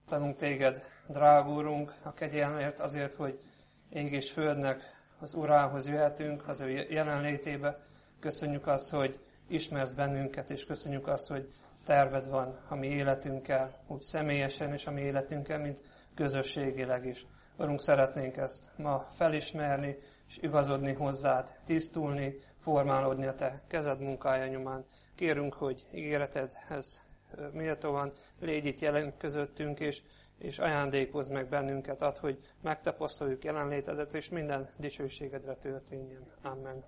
Köszönünk téged, drága Úrunk, a kegyelmért azért, hogy ég és földnek az Urához jöhetünk, az ő jelenlétébe. Köszönjük azt, hogy ismersz bennünket, és köszönjük azt, hogy terved van a mi életünkkel, úgy személyesen és a mi életünkkel, mint közösségileg is. Urunk, szeretnénk ezt ma felismerni, és igazodni hozzád, tisztulni, formálódni a te kezed munkája nyomán. Kérünk, hogy ígéretedhez méltóan légy itt jelen közöttünk, és ajándékozz meg bennünket, add, hogy megtapasztaljuk jelenlétedet, és minden dicsőségedre történjen. Amen.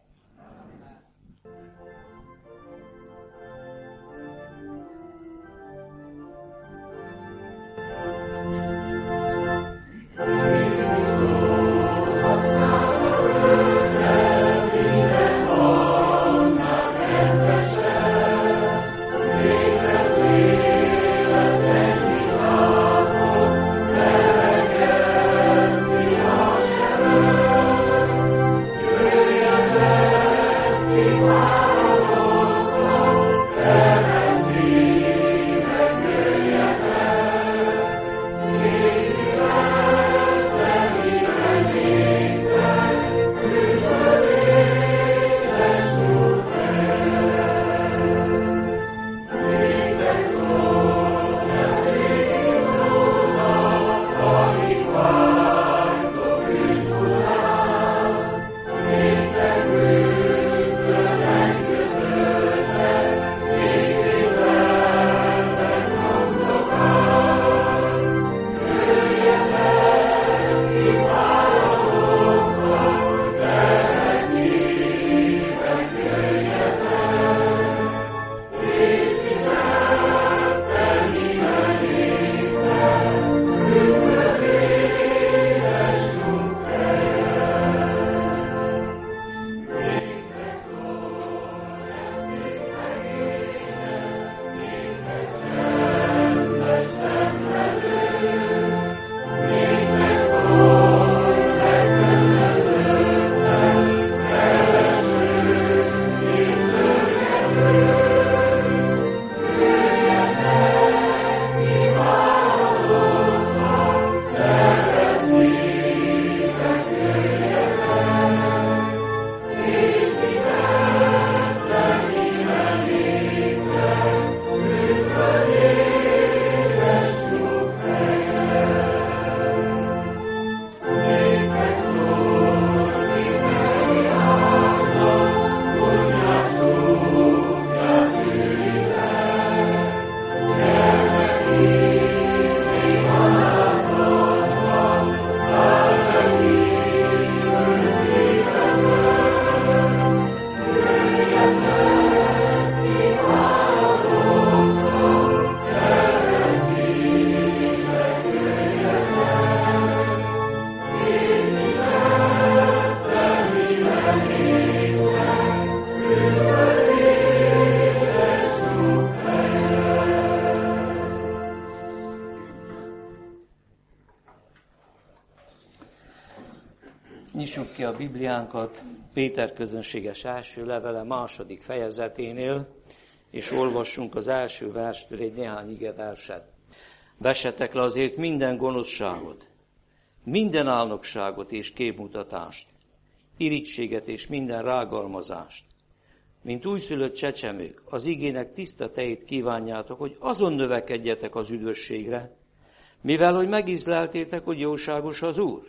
Nyissuk ki a Bibliánkat Péter közönséges első levele 2. fejezeténél, és olvassunk az első verstől egy néhány igeverset. Vessetek le azért minden gonoszságot, minden álnokságot és képmutatást, irigységet és minden rágalmazást. Mint újszülött csecsemők, az igének tiszta tejét kívánjátok, hogy azon növekedjetek az üdvösségre, mivel hogy megízleltétek, hogy jóságos az Úr.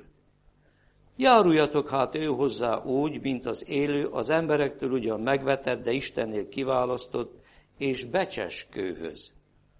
Járuljatok hát ő hozzá úgy, mint az élő, az emberektől ugyan megvetett, de Istennél kiválasztott és becses kőhöz.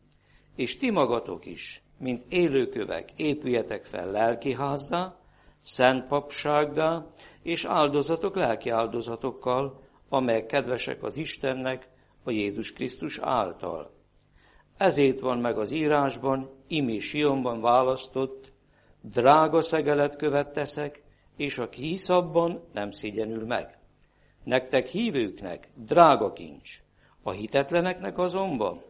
És ti magatok is, mint élőkövek, épüljetek fel lelkiházzá, szent papsággá, és áldozatok lelki áldozatokkal, amelyek kedvesek az Istennek a Jézus Krisztus által. Ezért van meg az írásban, imé Sionban választott, drága szegelet követ teszek, és aki hisz abban, nem szégyenül meg. Nektek hívőknek drága kincs, a hitetleneknek azonban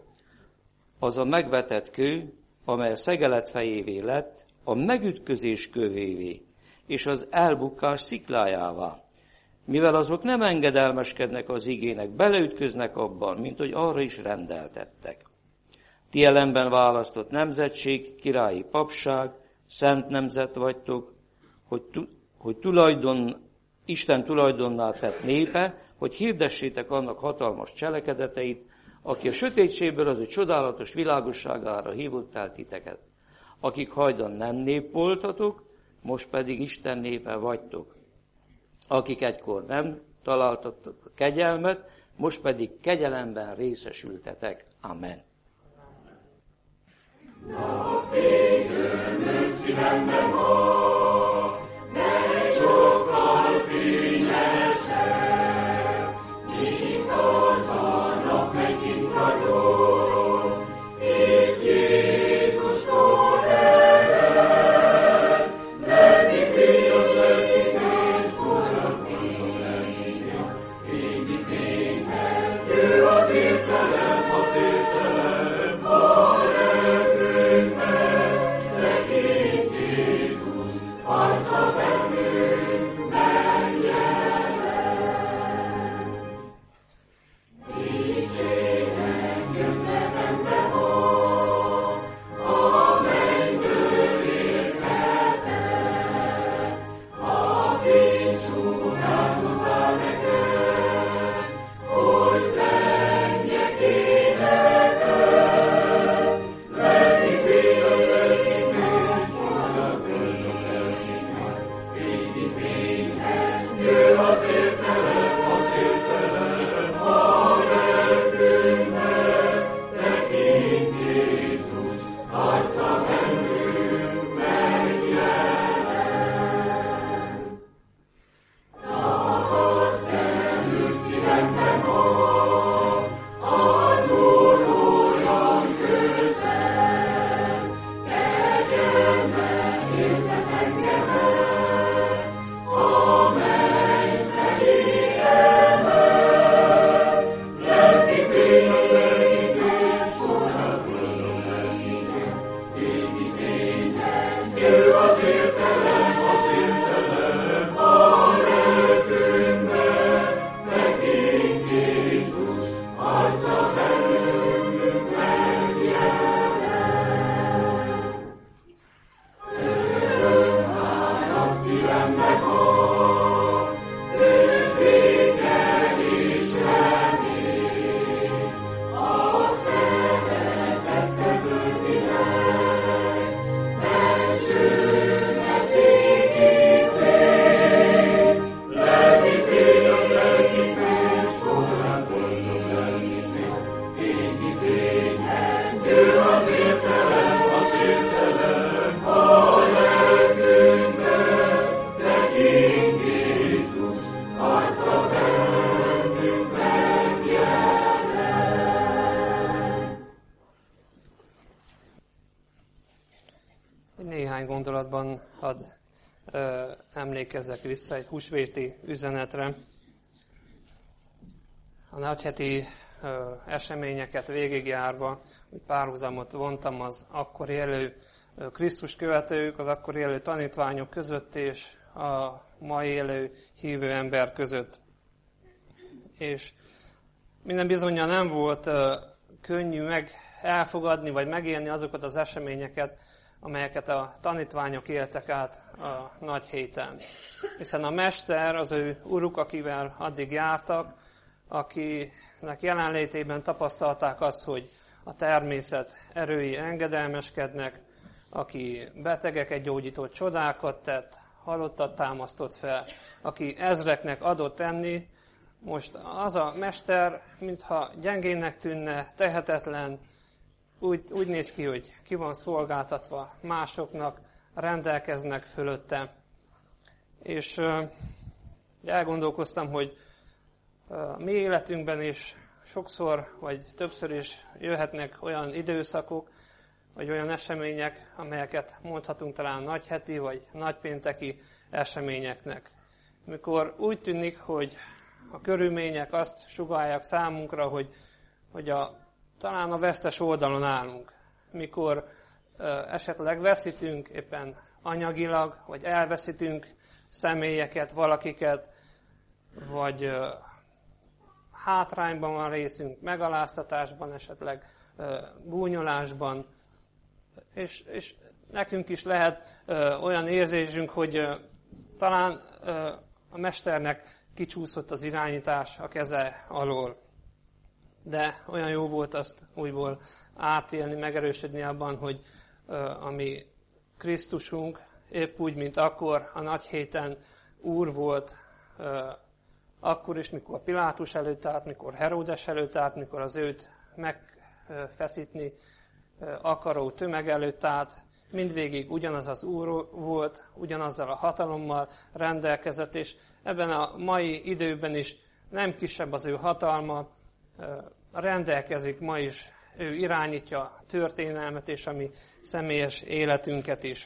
az a megvetett kő, amely a szegelet fejévé lett, a megütközés kövévé, és az elbukás sziklájává. Mivel azok nem engedelmeskednek az igének, beleütköznek abban, mint hogy arra is rendeltettek. Ti ellenben választott nemzetség, királyi papság, szent nemzet vagytok, hogy Isten tulajdonná tett népe, hogy hirdessétek annak hatalmas cselekedeteit, aki a sötétségből az ő csodálatos világosságára hívott el titeket. Akik hajdan nem nép voltatok, most pedig Isten népe vagytok. Akik egykor nem találtatok kegyelmet, most pedig kegyelemben részesültetek. Amen. Napfényünk szívemben van, mely sokkal fényesebb, mint az a nap megint ragyog, és Jézustól ered, meddig vigyaz lelkünket, forrad mindennyian, végig fényhez, ő az értelem, a lelkünkben, tekint Jézus, arca bennünk megjelen. Dicsérnek jöttetembe van, a mennyből érkezett, a Fiúnak hozzá neked, hogy zenjek énekel, lelkik vigyaz lelkiknek, forrad gondok lelkiknek, végig fényhez, jön az értelem, a lelkünkben, tekint Jézus, arca bennünk megjelen. Tapasztalt szívemben van, az Úr olyan közel, kegyelme értet engemet, a menny felé emel, lelki fényhez lelkiknek, forrad gondok lelkiknek, végig fényhez, jön az értelem, a lelkünkben, tekint Jézus, arca bennünk megjelen. Örömhálat szívemben van, őt béke és remény, a szeretettel tölti meg, bensőm ez égi fény, lelki fény az lelkiknek, forrad gondok lelkiknek, égi fényhez, jön az értelem, a lelkünkben, tekint Jézus, arca bennünk megjelen. Néhány gondolatban hadd emlékezzek vissza egy húsvéti üzenetre. A nagyheti eseményeket végigjárva, hogy párhuzamot vontam az akkor élő Krisztus követők, az akkor élő tanítványok között és a mai élő hívő ember között. És minden bizonnyal nem volt könnyű elfogadni vagy megélni azokat az eseményeket, amelyeket a tanítványok éltek át a nagy héten. Hiszen a mester, az ő uruk, akivel addig jártak, akinek jelenlétében tapasztalták azt, hogy a természet erői engedelmeskednek, aki betegeket gyógyított, csodákat tett, halottat támasztott fel, aki ezreknek adott enni, most az a mester, mintha gyengénnek tűnne, tehetetlen, úgy néz ki, hogy ki van szolgáltatva másoknak, rendelkeznek fölötte. És elgondolkoztam, hogy mi életünkben is sokszor, vagy többször is jöhetnek olyan időszakok, vagy olyan események, amelyeket mondhatunk talán nagyheti, vagy nagypénteki eseményeknek. Mikor úgy tűnik, hogy a körülmények azt sugallják számunkra, hogy talán a vesztes oldalon állunk. Mikor esetleg veszítünk éppen anyagilag, vagy elveszítünk személyeket, valakiket, vagy hátrányban van részünk, megaláztatásban, esetleg gúnyolásban, és nekünk is lehet olyan érzésünk, hogy talán a mesternek kicsúszott az irányítás a keze alól. De olyan jó volt azt újból átélni, megerősödni abban, hogy a mi Krisztusunk épp úgy, mint akkor a nagy héten Úr volt, akkor is, mikor Pilátus előtt állt, mikor Heródes előtt állt, mikor az őt megfeszíteni akaró tömeg előtt állt, mindvégig ugyanaz az Úr volt, ugyanazzal a hatalommal rendelkezett, és ebben a mai időben is nem kisebb az ő hatalma, rendelkezik ma is, ő irányítja a történelmet és a mi személyes életünket is.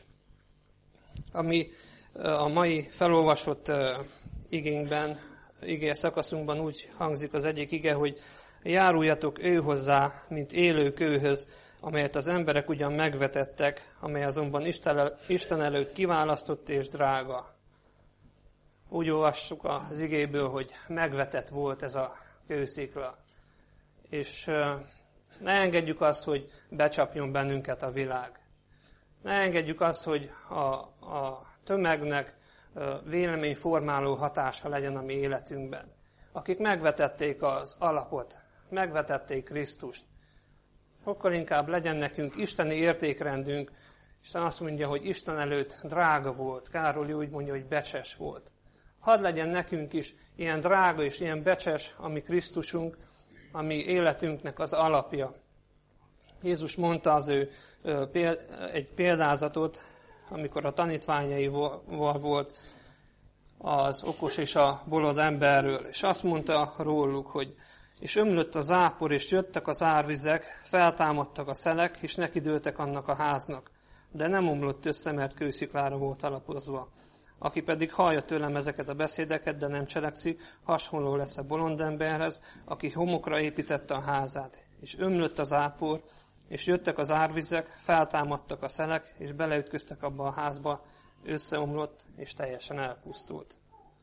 Ami a mai felolvasott igénkben, ige szakaszunkban úgy hangzik az egyik ige, hogy járuljatok ő hozzá, mint élő kőhöz, amelyet az emberek ugyan megvetettek, amely azonban Isten előtt kiválasztott és drága. Úgy olvassuk az igéből, hogy megvetett volt ez a kőszikla. És ne engedjük azt, hogy becsapjon bennünket a világ. Ne engedjük azt, hogy a tömegnek véleményformáló hatása legyen a mi életünkben. Akik megvetették az alapot, megvetették Krisztust, sokkal inkább legyen nekünk isteni értékrendünk. Isten azt mondja, hogy Isten előtt drága volt. Károly úgy mondja, hogy becses volt. Hadd legyen nekünk is ilyen drága és ilyen becses a mi Krisztusunk, a mi életünknek az alapja. Jézus mondta az ő egy példázatot, amikor a tanítványaival volt az okos és a bolond emberről. És azt mondta róluk, hogy és ömlött a zápor, és jöttek az árvizek, feltámadtak a szelek, és nekidőltek annak a háznak. De nem omlott össze, mert kősziklára volt alapozva. Aki pedig hallja tőlem ezeket a beszédeket, de nem cselekszi, hasonló lesz a bolond emberhez, aki homokra építette a házát. És ömlött a zápor, és jöttek az árvizek, feltámadtak a szelek, és beleütköztek abba a házba, összeomlott, és teljesen elpusztult.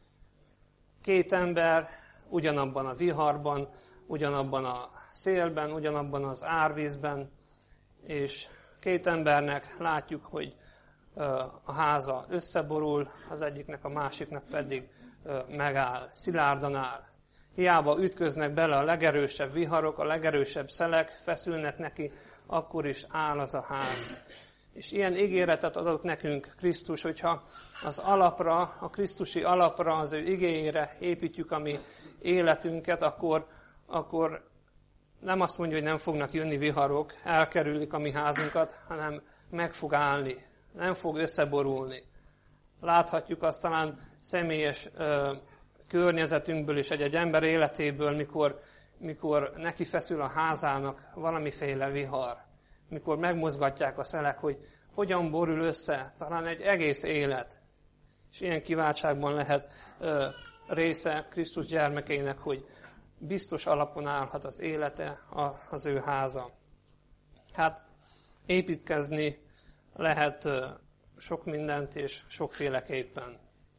Két ember ugyanabban a viharban, ugyanabban a szélben, ugyanabban az árvízben, és két embernek látjuk, hogy a háza összeborul, az egyiknek, a másiknak pedig megáll, szilárdan áll. Hiába ütköznek bele a legerősebb viharok, a legerősebb szelek, feszülnek neki, akkor is áll az a ház. És ilyen ígéretet adott nekünk Krisztus, hogyha az alapra, a krisztusi alapra, az ő igéjére építjük a mi életünket, akkor nem azt mondja, hogy nem fognak jönni viharok, elkerülik a mi házunkat, hanem meg fog állni, nem fog összeborulni. Láthatjuk azt talán személyes környezetünkből is, egy ember életéből, mikor neki feszül a házának valamiféle vihar, mikor megmozgatják a szelek, hogy hogyan borul össze, talán egy egész élet. És ilyen kiváltságban lehet része Krisztus gyermekeinek, hogy biztos alapon állhat az élete, az ő háza. Hát építkezni lehet sok mindent és sokféleképpen.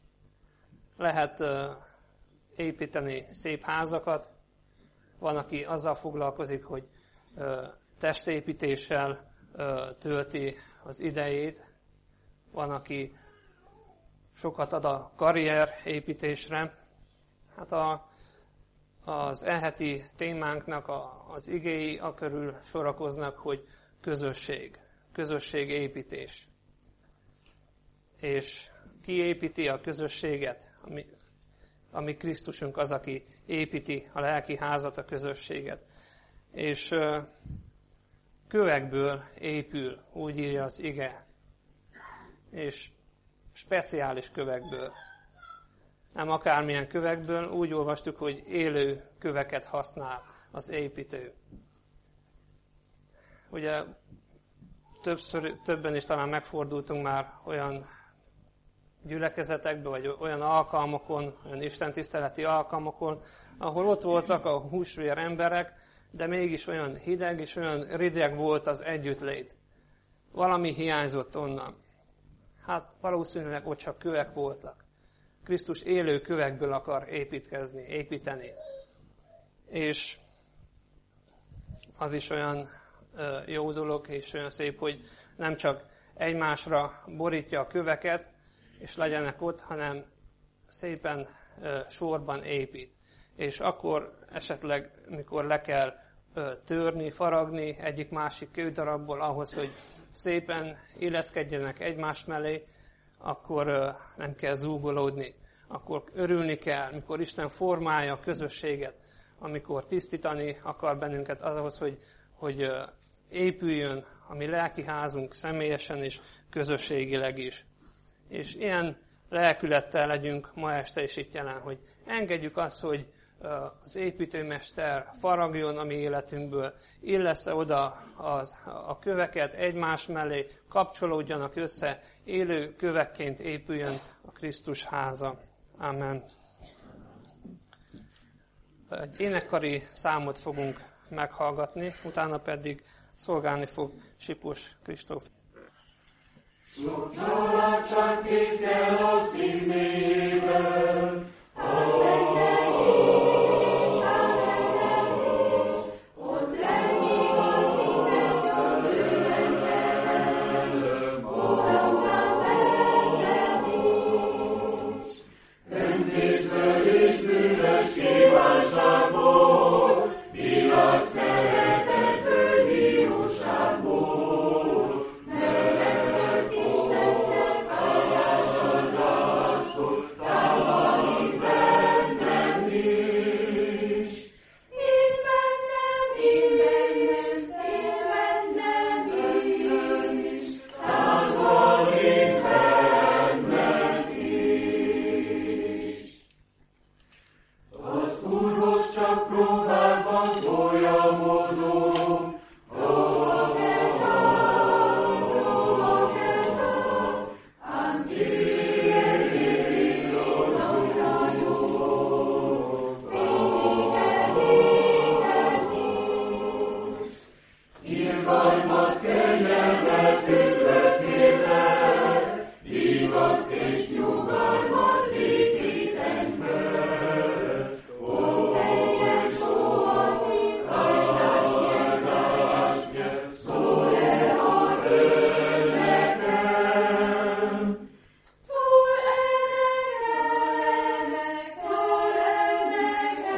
Lehet építeni szép házakat, van, aki azzal foglalkozik, hogy testépítéssel tölti az idejét, van, aki sokat ad a karrierépítésre. Hát az eheti témánknak az igéi akörül sorakoznak, hogy közösségépítés. És ki építi a közösséget? Ami Krisztusunk az, aki építi a lelki házat, a közösséget. És kövekből épül, úgy írja az ige. És speciális kövekből. Nem akármilyen kövekből, úgy olvastuk, hogy élő köveket használ az építő. Ugye többen is talán megfordultunk már olyan gyülekezetekbe, vagy olyan alkalmakon, olyan istentiszteleti alkalmakon, ahol ott voltak a húsvér emberek, de mégis olyan hideg és olyan rideg volt az együttlét. Valami hiányzott onnan. Hát valószínűleg ott csak kövek voltak. Krisztus élő kövekből akar építeni. És az is olyan jó dolog, és olyan szép, hogy nem csak egymásra borítja a köveket, és legyenek ott, hanem szépen sorban épít. És akkor esetleg, mikor le kell törni, faragni egyik-másik kődarabból ahhoz, hogy szépen illeszkedjenek egymás mellé, akkor nem kell zúgolódni. Akkor örülni kell, mikor Isten formálja a közösséget, amikor tisztítani akar bennünket ahhoz, hogy épüljön a mi lelki házunk személyesen és közösségileg is. És ilyen lelkülettel legyünk ma este is itt jelen, hogy engedjük azt, hogy az építőmester faragjon a mi életünkből, illessze oda a köveket egymás mellé, kapcsolódjanak össze, élő kövekként épüljön a Krisztus háza. Amen. Egy énekkari számot fogunk meghallgatni, utána pedig szolgálni fog Sipos Kristóf. Slupczola csak készkel a szívében, öntésből és bűnös kívánságból, világ szeretetből, hiúságból, nevetett Istennek hálásadástól, támalik bennem is. Én bennem is, támalik bennem is. Az Úrhoz csak próbálban folyamodom, hova kell ám élőlőn ragyog, irgalmat, kegyelmet, üdvöttével, igaz és nyugalmat, békét ember. Ó, teljes óhaci, hajtásnye, szól-e a Röld nekem? Szól-e nekem,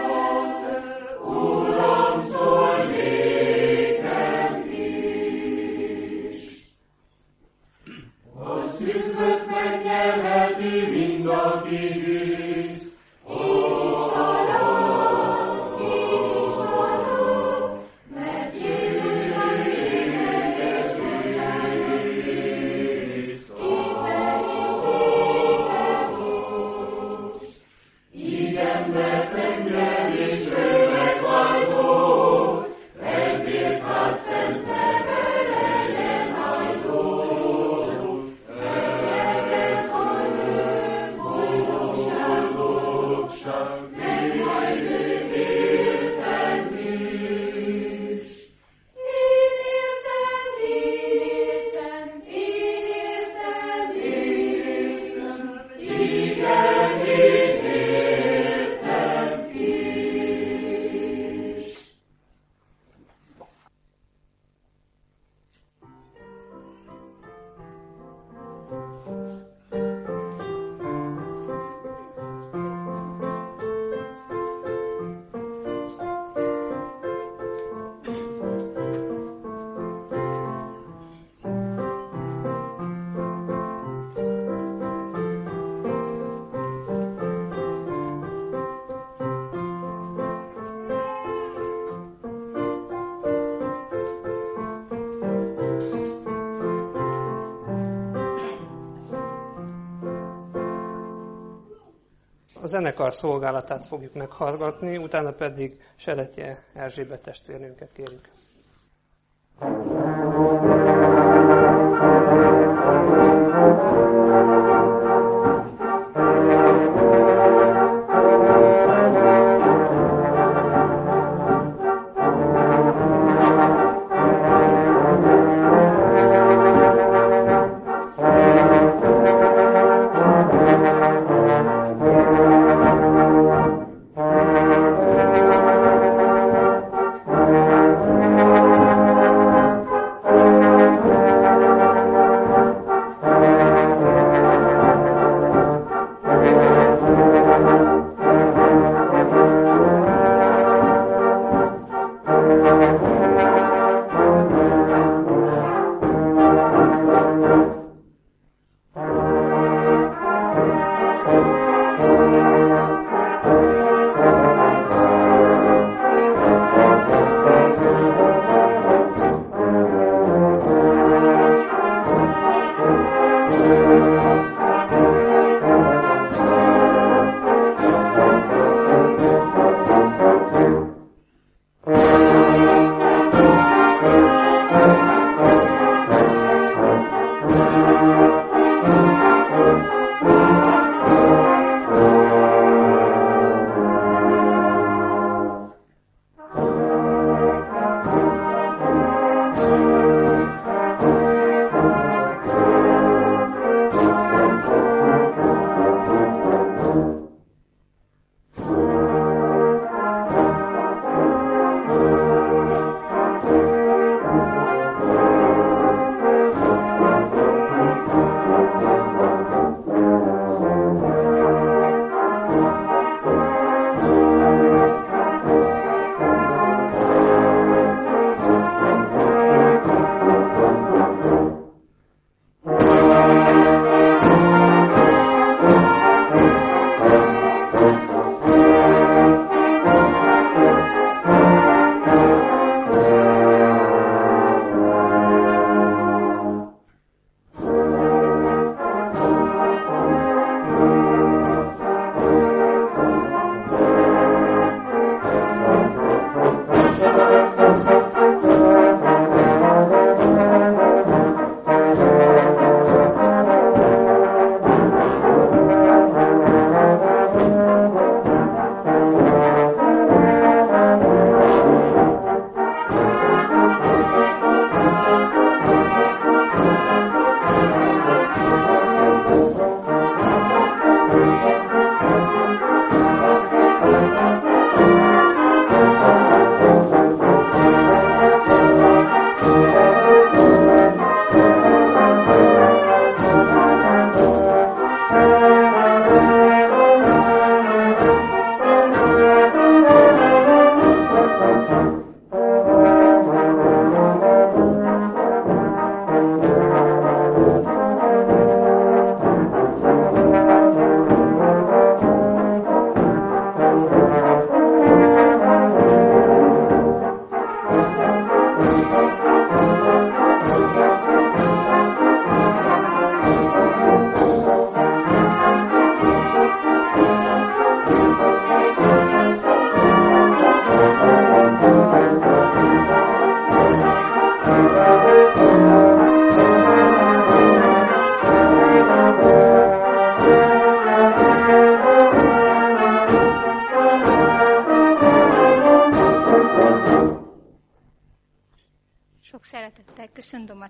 Uram, szól nékem is. Az üdvöt megnyerheti mind, aki hisz. Én is arra, mert Jézus a lényeges bűnész, igen, mert engem is ő megváltó, ezért hát szent neve legyen áldó. Veletek az örök boldogság, megmajdnem értem is. Én értem, igen, én értem is. A zenekar szolgálatát fogjuk meghallgatni, utána pedig Seletje Erzsébet testvérnőnket kérjük. Thank you.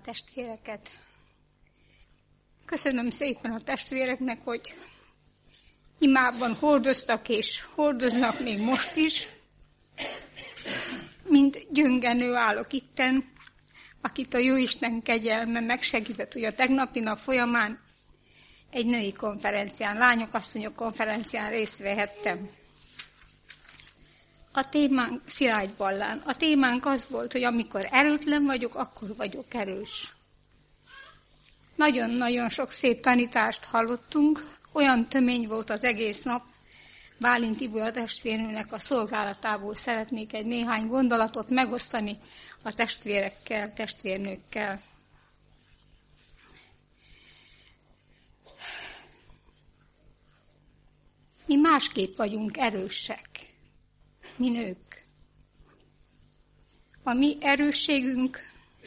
testvéreket. Köszönöm szépen a testvéreknek, hogy imában hordoztak és hordoznak még most is. Mint gyöngenő állok itten, akit a Jóisten kegyelme megsegített, hogy a tegnapi nap folyamán egy női konferencián, lányok-asszonyok konferencián részt vehettem. A témánk Szilágy Ballán. A témánk az volt, hogy amikor erőtlen vagyok, akkor vagyok erős. Nagyon-nagyon sok szép tanítást hallottunk, olyan tömény volt az egész nap. Bálint Ibolya testvérnőnek a szolgálatából szeretnék egy néhány gondolatot megosztani a testvérekkel, testvérnőkkel. Mi másképp vagyunk erősek, mi nők. A mi erősségünk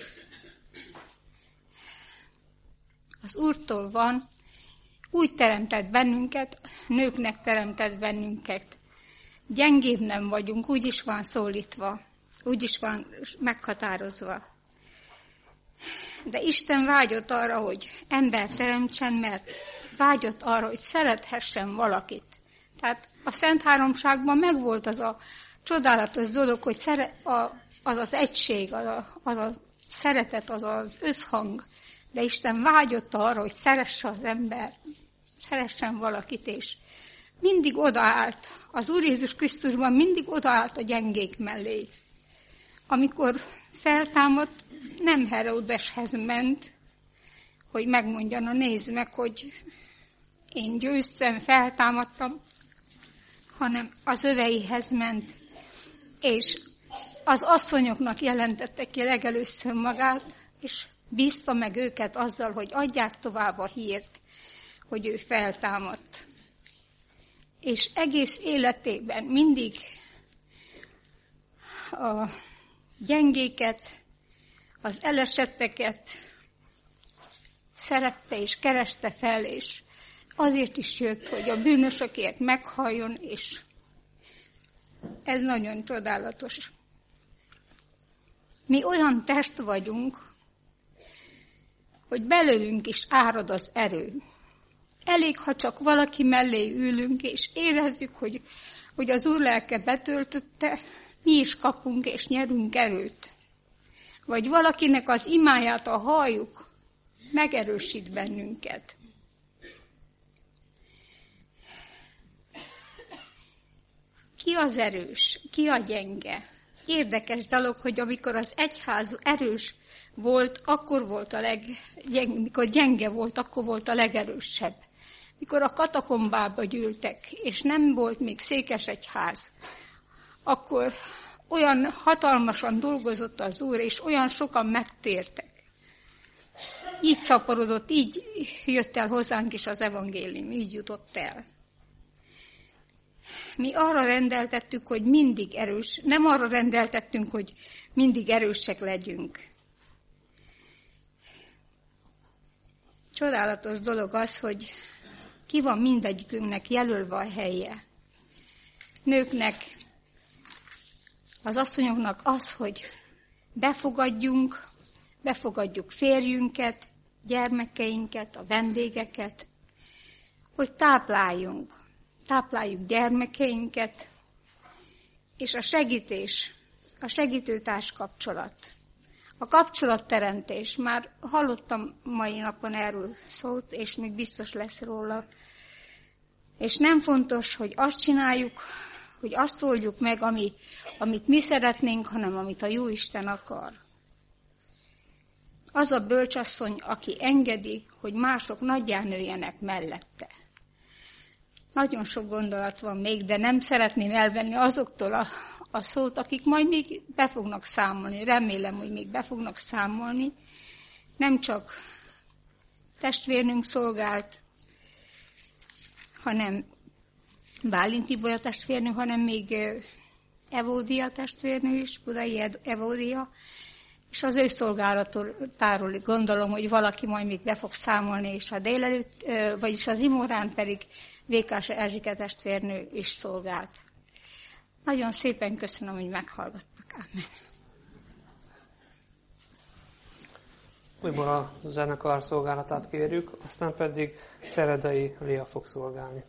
az Úrtól van, úgy teremtett bennünket, nőknek teremtett bennünket. Gyengébb nem vagyunk, úgy is van szólítva, úgy is van meghatározva. De Isten vágyott arra, hogy ember teremtsen, mert vágyott arra, hogy szerethessen valakit. Tehát a Szent Háromságban megvolt az a csodálatos dolog, hogy az az egység, az a szeretet, az az összhang. De Isten vágyott arra, hogy szeresse az ember, szeressen valakit, és mindig odaállt, az Úr Jézus Krisztusban mindig odaállt a gyengék mellé. Amikor feltámadt, nem Heródeshez ment, hogy megmondja, na nézd meg, hogy én győztem, feltámadtam, hanem az öveihez ment, és az asszonyoknak jelentette ki legelőször magát, és bízta meg őket azzal, hogy adják tovább a hírt, hogy ő feltámadt. És egész életében mindig a gyengéket, az elesetteket szerette és kereste fel, és azért is jött, hogy a bűnösökért meghalljon, és ez nagyon csodálatos. Mi olyan test vagyunk, hogy belőlünk is árad az erő. Elég, ha csak valaki mellé ülünk, és érezzük, hogy az Úr lelke betöltötte, mi is kapunk és nyerünk erőt. Vagy valakinek az imáját a halljuk, megerősít bennünket. Ki az erős? Ki a gyenge? Érdekes dolog, hogy amikor az egyház erős volt, akkor volt mikor gyenge volt, akkor volt a legerősebb. Mikor a katakombába gyűltek, és nem volt még székesegyház, akkor olyan hatalmasan dolgozott az Úr, és olyan sokan megtértek. Így szaporodott, így jött el hozzánk is az evangélium, így jutott el. Mi arra rendeltettük, hogy mindig erős, nem arra rendeltettünk, hogy mindig erősek legyünk. Csodálatos dolog az, hogy ki van mindegyikünknek jelölve a helye. Nőknek, az asszonyoknak az, hogy befogadjuk férjünket, gyermekeinket, a vendégeket, hogy tápláljuk gyermekeinket, és a segítőtárs kapcsolat. A kapcsolatteremtés, már hallottam mai napon erről szót, és még biztos lesz róla. És nem fontos, hogy azt csináljuk, hogy azt oldjuk meg, amit mi szeretnénk, hanem amit a Jóisten akar. Az a bölcsasszony, aki engedi, hogy mások nagyján nőjenek mellette. Nagyon sok gondolat van még, de nem szeretném elvenni azoktól a szót, akik majd még be fognak számolni. Remélem, hogy még be fognak számolni. Nem csak testvérnünk szolgált, hanem Bálint Ibolya testvérnő, hanem még Evódia testvérnő is, Budai Evódia, és az ő szolgálatáról gondolom, hogy valaki majd még be fog számolni, és a délelőtt, vagyis az imórán pedig Vékás Erzsike testvérnő is szolgált. Nagyon szépen köszönöm, hogy meghallgattak. Amen. újból a zenekar szolgálatát kérjük, aztán pedig Szeredai Lia fog szolgálni.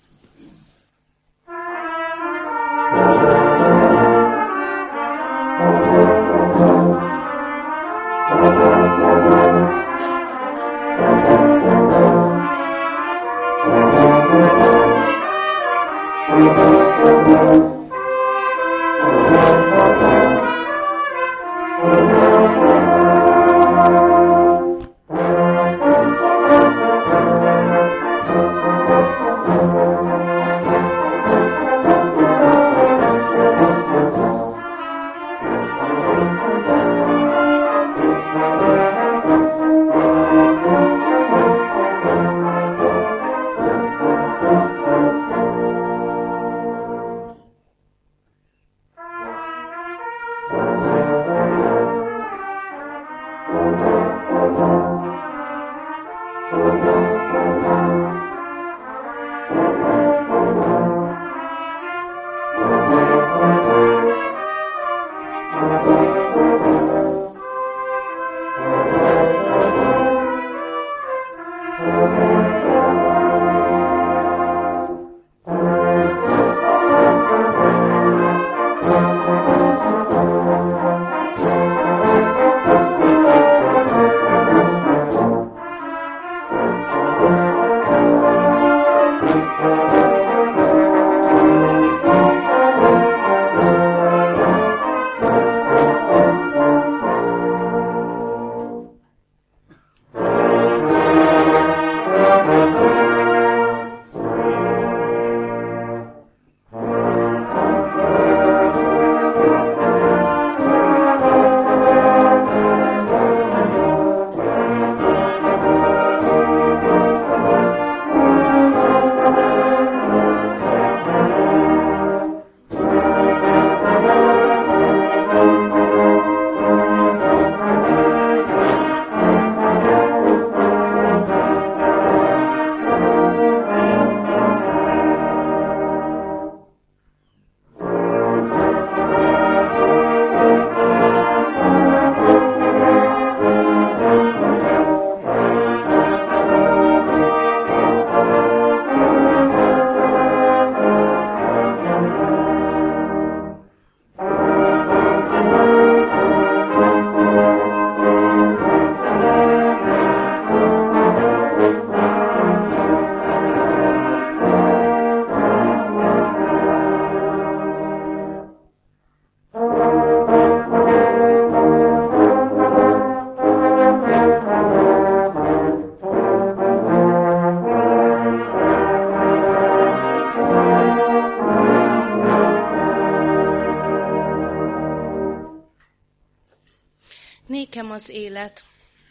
Nékem az élet.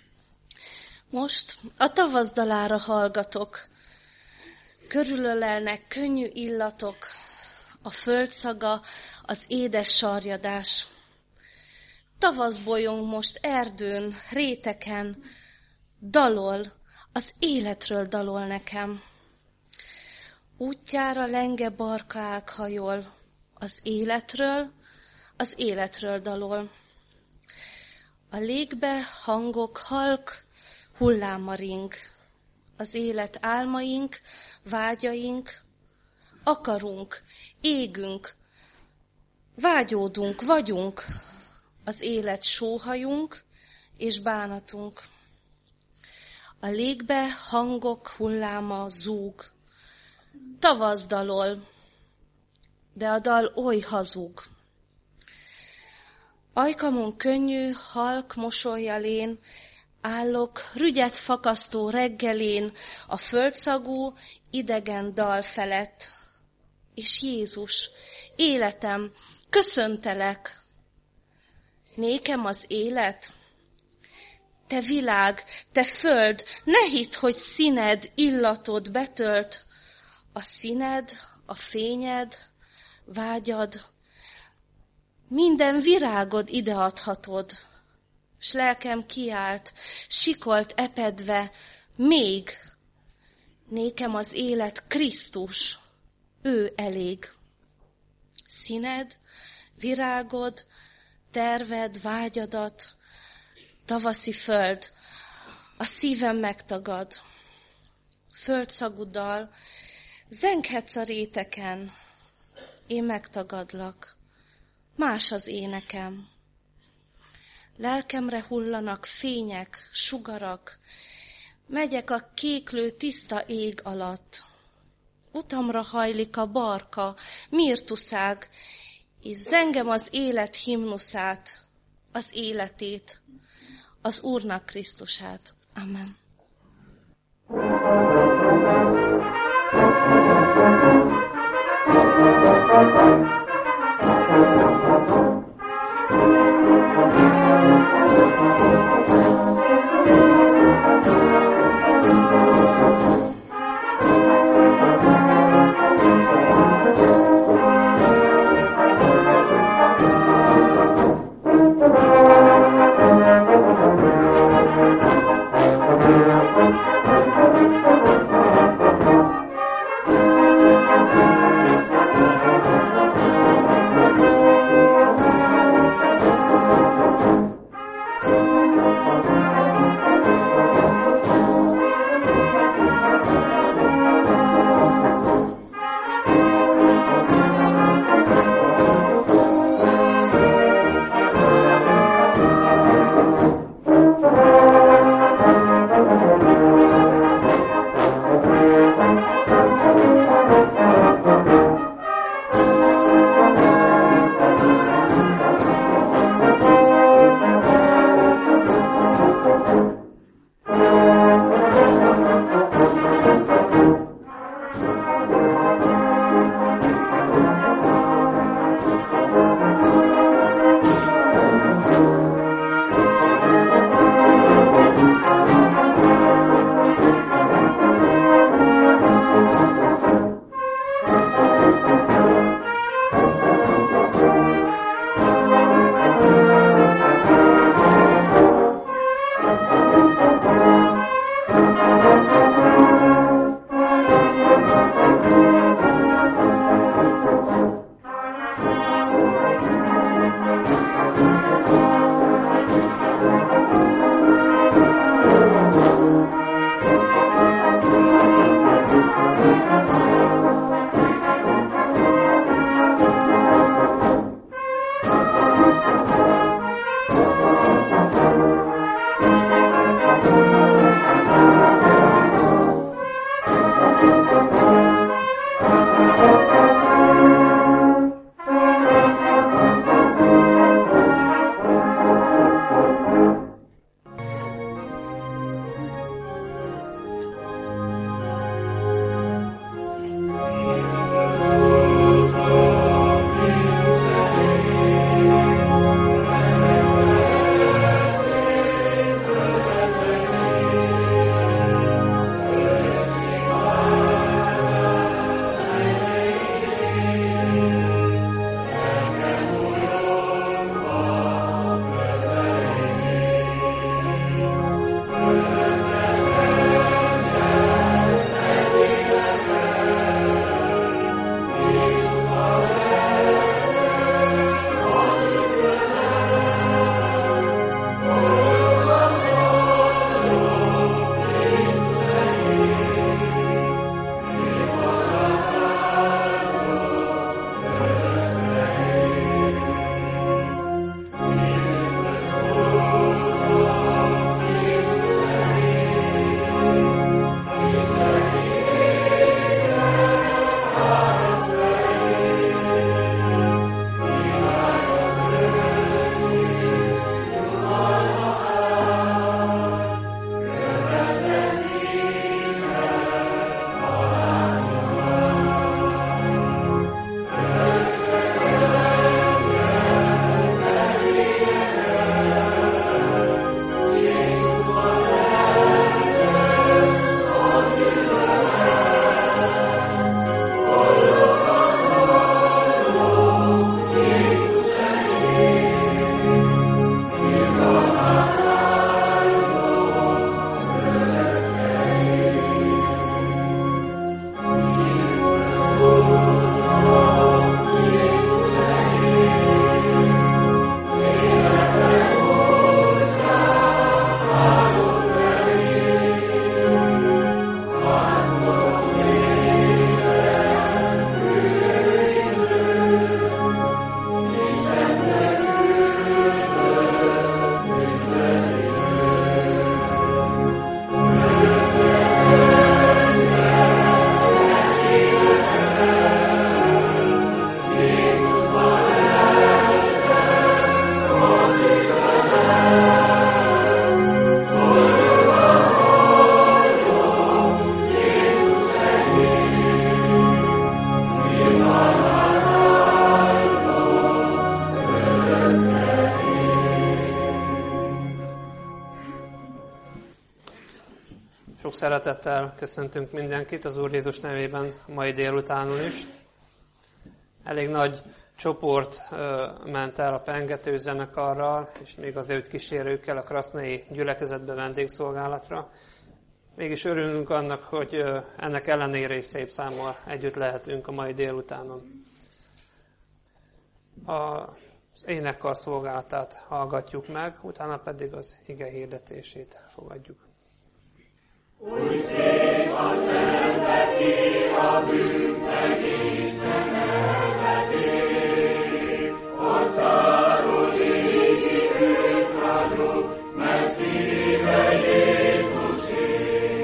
Most a tavasz dalára hallgatok. Körülölelnek könnyű illatok, a földszaga, az édes sarjadás. Tavasz bolyong most erdőn, réteken, dalol, az életről dalol nekem. Útjára lenge barkák hajol, az életről dalol. A légbe hangok halk, hullámmal ring. Az élet álmaink, vágyaink, akarunk, égünk, vágyódunk, vagyunk. Az élet sóhajunk és bánatunk. A légbe hangok hulláma zúg. Tavasz dalol, de a dal oly hazug. Ajkamon könnyű, halk mosollyal állok rügyet fakasztó reggelén a földszagú, idegen dal felett. És Jézus, életem, köszöntelek. Nékem az élet? Te világ, te föld, ne hidd, hogy színed, illatod betölt. A színed, a fényed, vágyad, minden virágod ideadhatod. S lelkem kiált, sikolt epedve, még nékem az élet Krisztus, ő elég. Színed, virágod, terved, vágyadat, tavaszi föld, a szívem megtagad. Földszaguddal zenghetsz a réteken, én megtagadlak, más az énekem. Lelkemre hullanak fények, sugarak, megyek a kéklő tiszta ég alatt. Utamra hajlik a barka, mirtuszág, és zengem az élet himnuszát, az életét, az Úrnak Krisztusát. Amen. Sok szeretettel köszöntünk mindenkit az Úr Jézus nevében mai délutánon is. Elég nagy csoport ment el a Pengető zenekarral, és még az őt kísérőkkel a krasznai gyülekezetbe vendégszolgálatra. Mégis örülünk annak, hogy ennek ellenére is szép számmal együtt lehetünk a mai délutánon. Az énekkar szolgálatát hallgatjuk meg, utána pedig az ige hirdetését fogadjuk. Úgy szép az emberi a bűntek Isten elveték, arcáról égi őt ragyog, mert szíve Jézusé.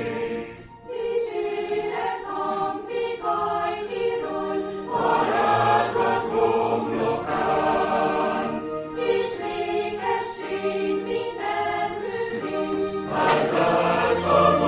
Dicséret hangzik ajkiron, varázslat homlokán, és végesség minden bűnén, áldás az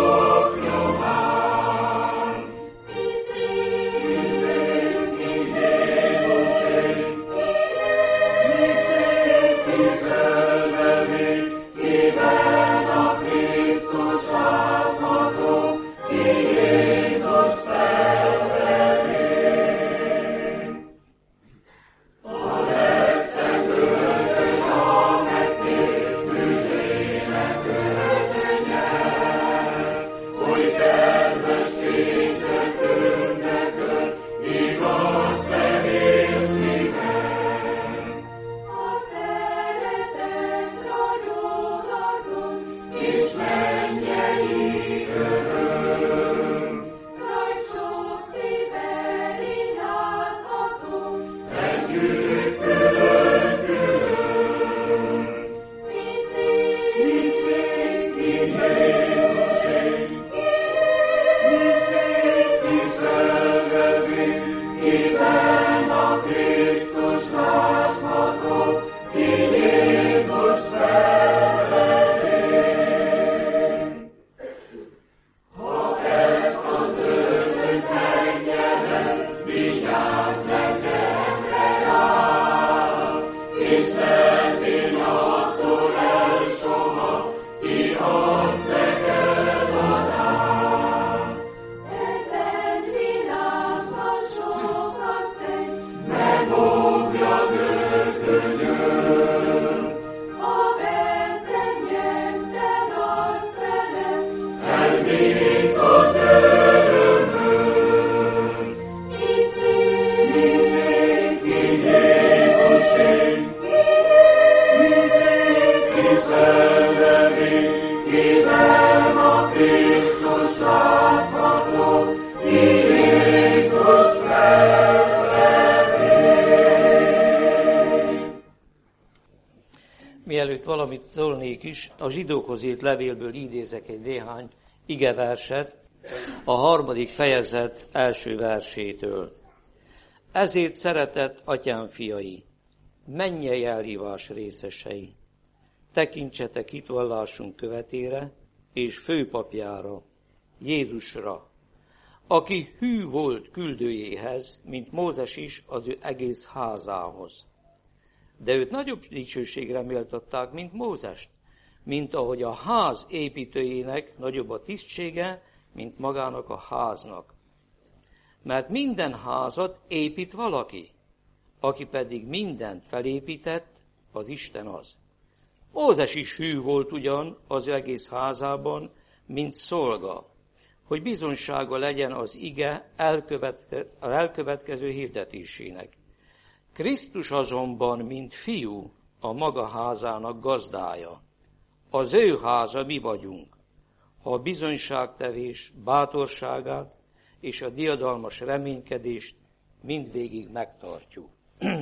Mielőtt valamit szólnék is, a zsidókhoz írt levélből idézek egy néhány igeverset, a 3. fejezet első versétől. Ezért szeretett atyám fiai, mennyei elhívás részesei, tekintsetek hitvallásunk követére és főpapjára, Jézusra, aki hű volt küldőjéhez, mint Mózes is az ő egész házához. De őt nagyobb dicsőségre méltatták, mint Mózest, mint ahogy a ház építőjének nagyobb a tisztsége, mint magának a háznak. Mert minden házat épít valaki, aki pedig mindent felépített, az Isten az. Mózes is hű volt ugyan az ő egész házában, mint szolga, hogy bizonysága legyen az ige elkövetkező hirdetésének. Krisztus azonban, mint fiú, a maga házának gazdája. Az ő háza mi vagyunk, ha a bizonyságtevés bátorságát és a diadalmas reménykedést mindvégig megtartjuk.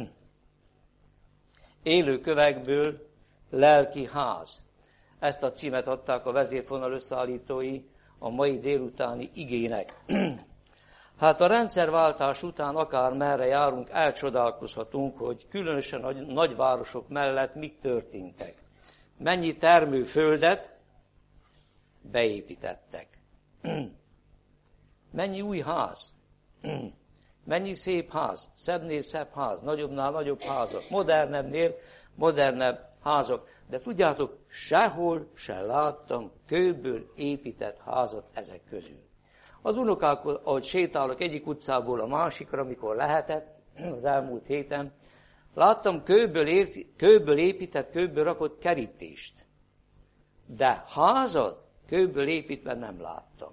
Élő kövekből lelki ház. Ezt a címet adták a vezérfonal összeállítói a mai délutáni igének. Hát a rendszerváltás után akár merre járunk, elcsodálkozhatunk, hogy különösen a nagyvárosok mellett mik történtek. Mennyi termőföldet beépítettek. Mennyi új ház. Mennyi szép ház. Szebbnél szebb ház. Nagyobbnál nagyobb házak. Modernebbnél modernebb házak. De tudjátok, sehol se láttam kőből épített házat ezek közül. Az unokákkal, ahogy sétálok egyik utcából a másikra, amikor lehetett, az elmúlt héten, láttam kőből épített, kőből rakott kerítést. De házat kőből építve nem láttam.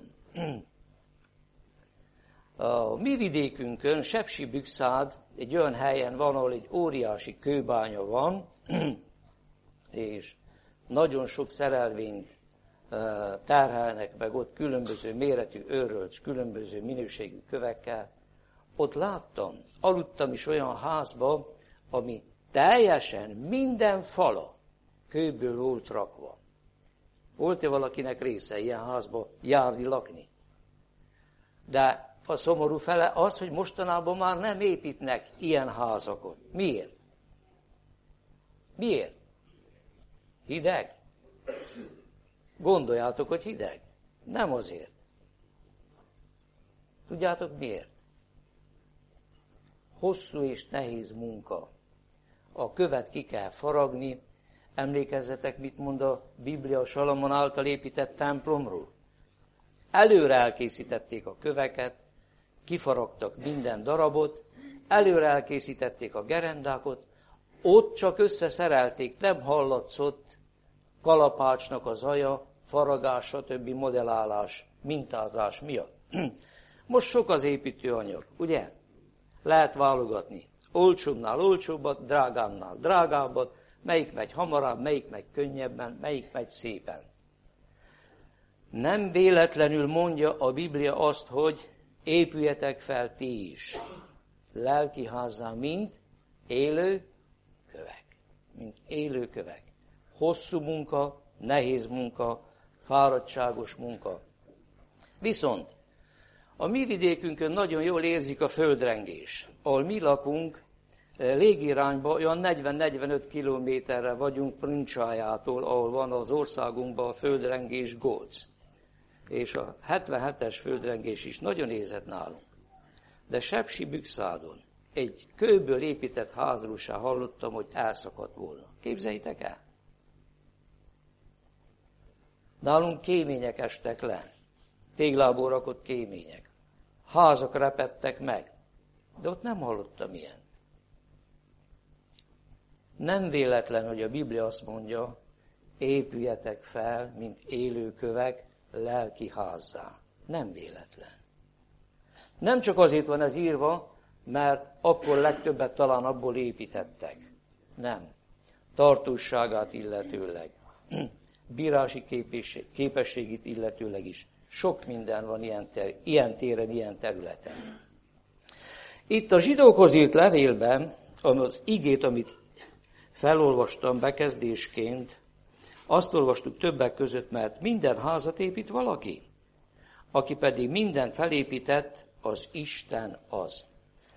A mi vidékünkön, Sepsi-Bükszád, egy olyan helyen van, ahol egy óriási kőbánya van, és nagyon sok szerelvényt terhelnek meg ott különböző méretű őrölcs, különböző minőségű kövekkel. Ott láttam, aludtam is olyan házba, ami teljesen minden fala kőből volt rakva. Volt-e valakinek része ilyen házba járni, lakni? De a szomorú fele az, hogy mostanában már nem építnek ilyen házakat. Miért? Miért? Hideg? Gondoljátok, hogy hideg? Nem azért. Tudjátok miért? Hosszú és nehéz munka. A követ ki kell faragni. Emlékezzetek, mit mond a Biblia Salamon által épített templomról? Előre elkészítették a köveket, kifaragtak minden darabot, előre elkészítették a gerendákot, ott csak összeszerelték, nem hallatszott kalapácsnak az aja, faragás, stb. Modellálás, mintázás miatt. Most sok az építőanyag, ugye? Lehet válogatni. Olcsóbbnál olcsóbbat, drágábbnál drágábbat, melyik megy hamarabb, melyik megy könnyebben, melyik megy szépen. Nem véletlenül mondja a Biblia azt, hogy épüljetek fel ti is, lelki házzá, mint élő kövek. Mint élő kövek. Hosszú munka, nehéz munka, fáradtságos munka. Viszont a mi vidékünkön nagyon jól érzik a földrengés. Ahol mi lakunk, légirányba olyan 40-45 kilométerre vagyunk Frincsájától, ahol van az országunkban a földrengés góc. És a 77-es földrengés is nagyon érzett nálunk. De Sepsi-Bükszádon egy kőből épített házról sem hallottam, hogy elszakadt volna. Képzeljétek el! Nálunk kémények estek le. Téglából rakott kémények. Házak repedtek meg. De ott nem hallottam ilyent. Nem véletlen, hogy a Biblia azt mondja, épüljetek fel, mint élőkövek, lelki házzá. Nem véletlen. Nem csak azért van ez írva, mert akkor legtöbbet talán abból építettek. Nem. Tartóságát illetőleg, bírási képességét illetőleg is. Sok minden van ilyen téren, ilyen területen. Itt a zsidókhoz írt levélben, az igét, amit felolvastam bekezdésként, azt olvastuk többek között, mert minden házat épít valaki, aki pedig minden felépített, az Isten az.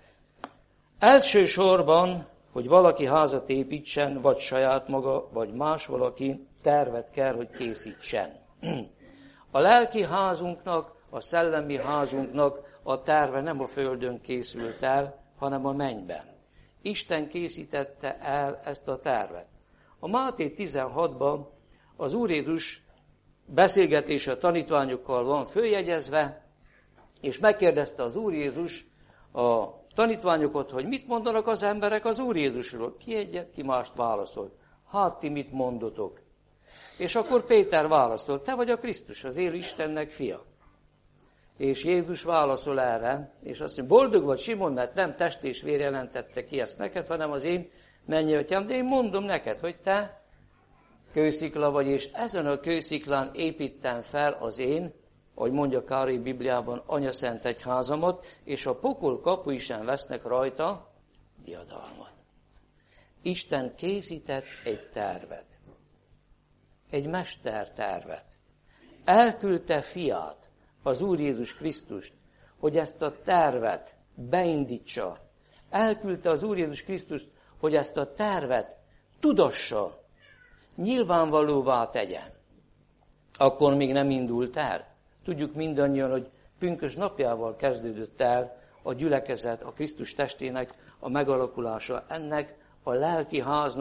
Elsősorban, hogy valaki házat építsen, vagy saját maga, vagy más valaki, tervet kell, hogy készítsen. A lelki házunknak, a szellemi házunknak a terve nem a földön készült el, hanem a mennyben. Isten készítette el ezt a tervet. A Máté 16-ban az Úr Jézus beszélgetése a tanítványokkal van följegyezve, és megkérdezte az Úr Jézus a tanítványokat, hogy mit mondanak az emberek az Úr Jézusról. Ki egyet, ki mást válaszolt. Hát ti mit mondotok? És akkor Péter válaszolt, te vagy a Krisztus, az élő Istennek fia. És Jézus válaszol erre, és azt mondja, boldog vagy Simon, mert nem test és vér jelentette ki ezt neked, hanem az én mennyi atyám, de én mondom neked, hogy te kőszikla vagy, és ezen a kősziklán építem fel az én, ahogy mondja Károly Bibliában, anyaszent egyházamat, és a pokol kapui sem vesznek rajta diadalmat. Isten készített egy tervet, egy mestertervet. Elküldte fiát, az Úr Jézus Krisztust, hogy ezt a tervet beindítsa. Elküldte az Úr Jézus Krisztust, hogy ezt a tervet tudassa, nyilvánvalóvá tegyen. Akkor még nem indult el. Tudjuk mindannyian, hogy pünkösd napjával kezdődött el a gyülekezet, a Krisztus testének a megalakulása. Ennek a lelki háznak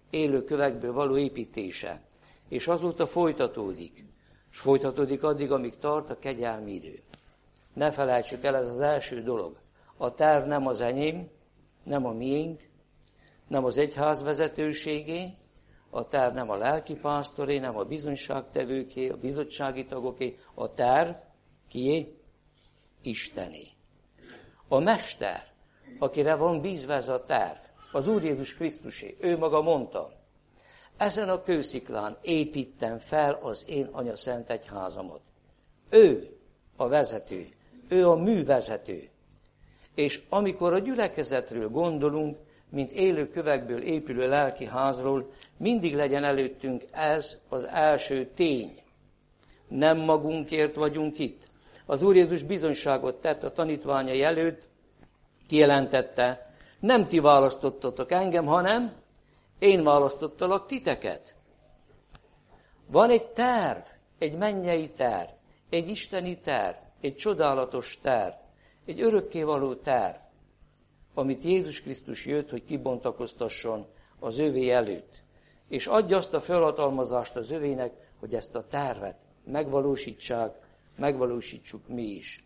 élő kövekből való építése. És azóta folytatódik. És folytatódik addig, amíg tart a kegyelmi idő. Ne felejtsük el, ez az első dolog. A terv nem az enyém, nem a miénk, nem az egyház vezetőségé, a terv nem a lelkipásztoré, nem a bizonyságtevőké, a bizottsági tagoké, a terv kié? Istené. A mester, akire van bízva ez a terv, az Úr Jézus Krisztusé, ő maga mondta, ezen a kősziklán építem fel az én Anya Szent Egyházamat. Ő a vezető, ő a művezető. És amikor a gyülekezetről gondolunk, mint élő kövekből épülő lelki házról, mindig legyen előttünk ez az első tény. Nem magunkért vagyunk itt. Az Úr Jézus bizonyságot tett a tanítványai előtt, kijelentette, nem ti választottatok engem, hanem én választottalak titeket. Van egy terv, egy mennyei terv, egy isteni terv, egy csodálatos terv, egy örökkévaló terv, amit Jézus Krisztus jött, hogy kibontakoztasson az övé előtt. És adja azt a felhatalmazást az övének, hogy ezt a tervet megvalósítsuk mi is.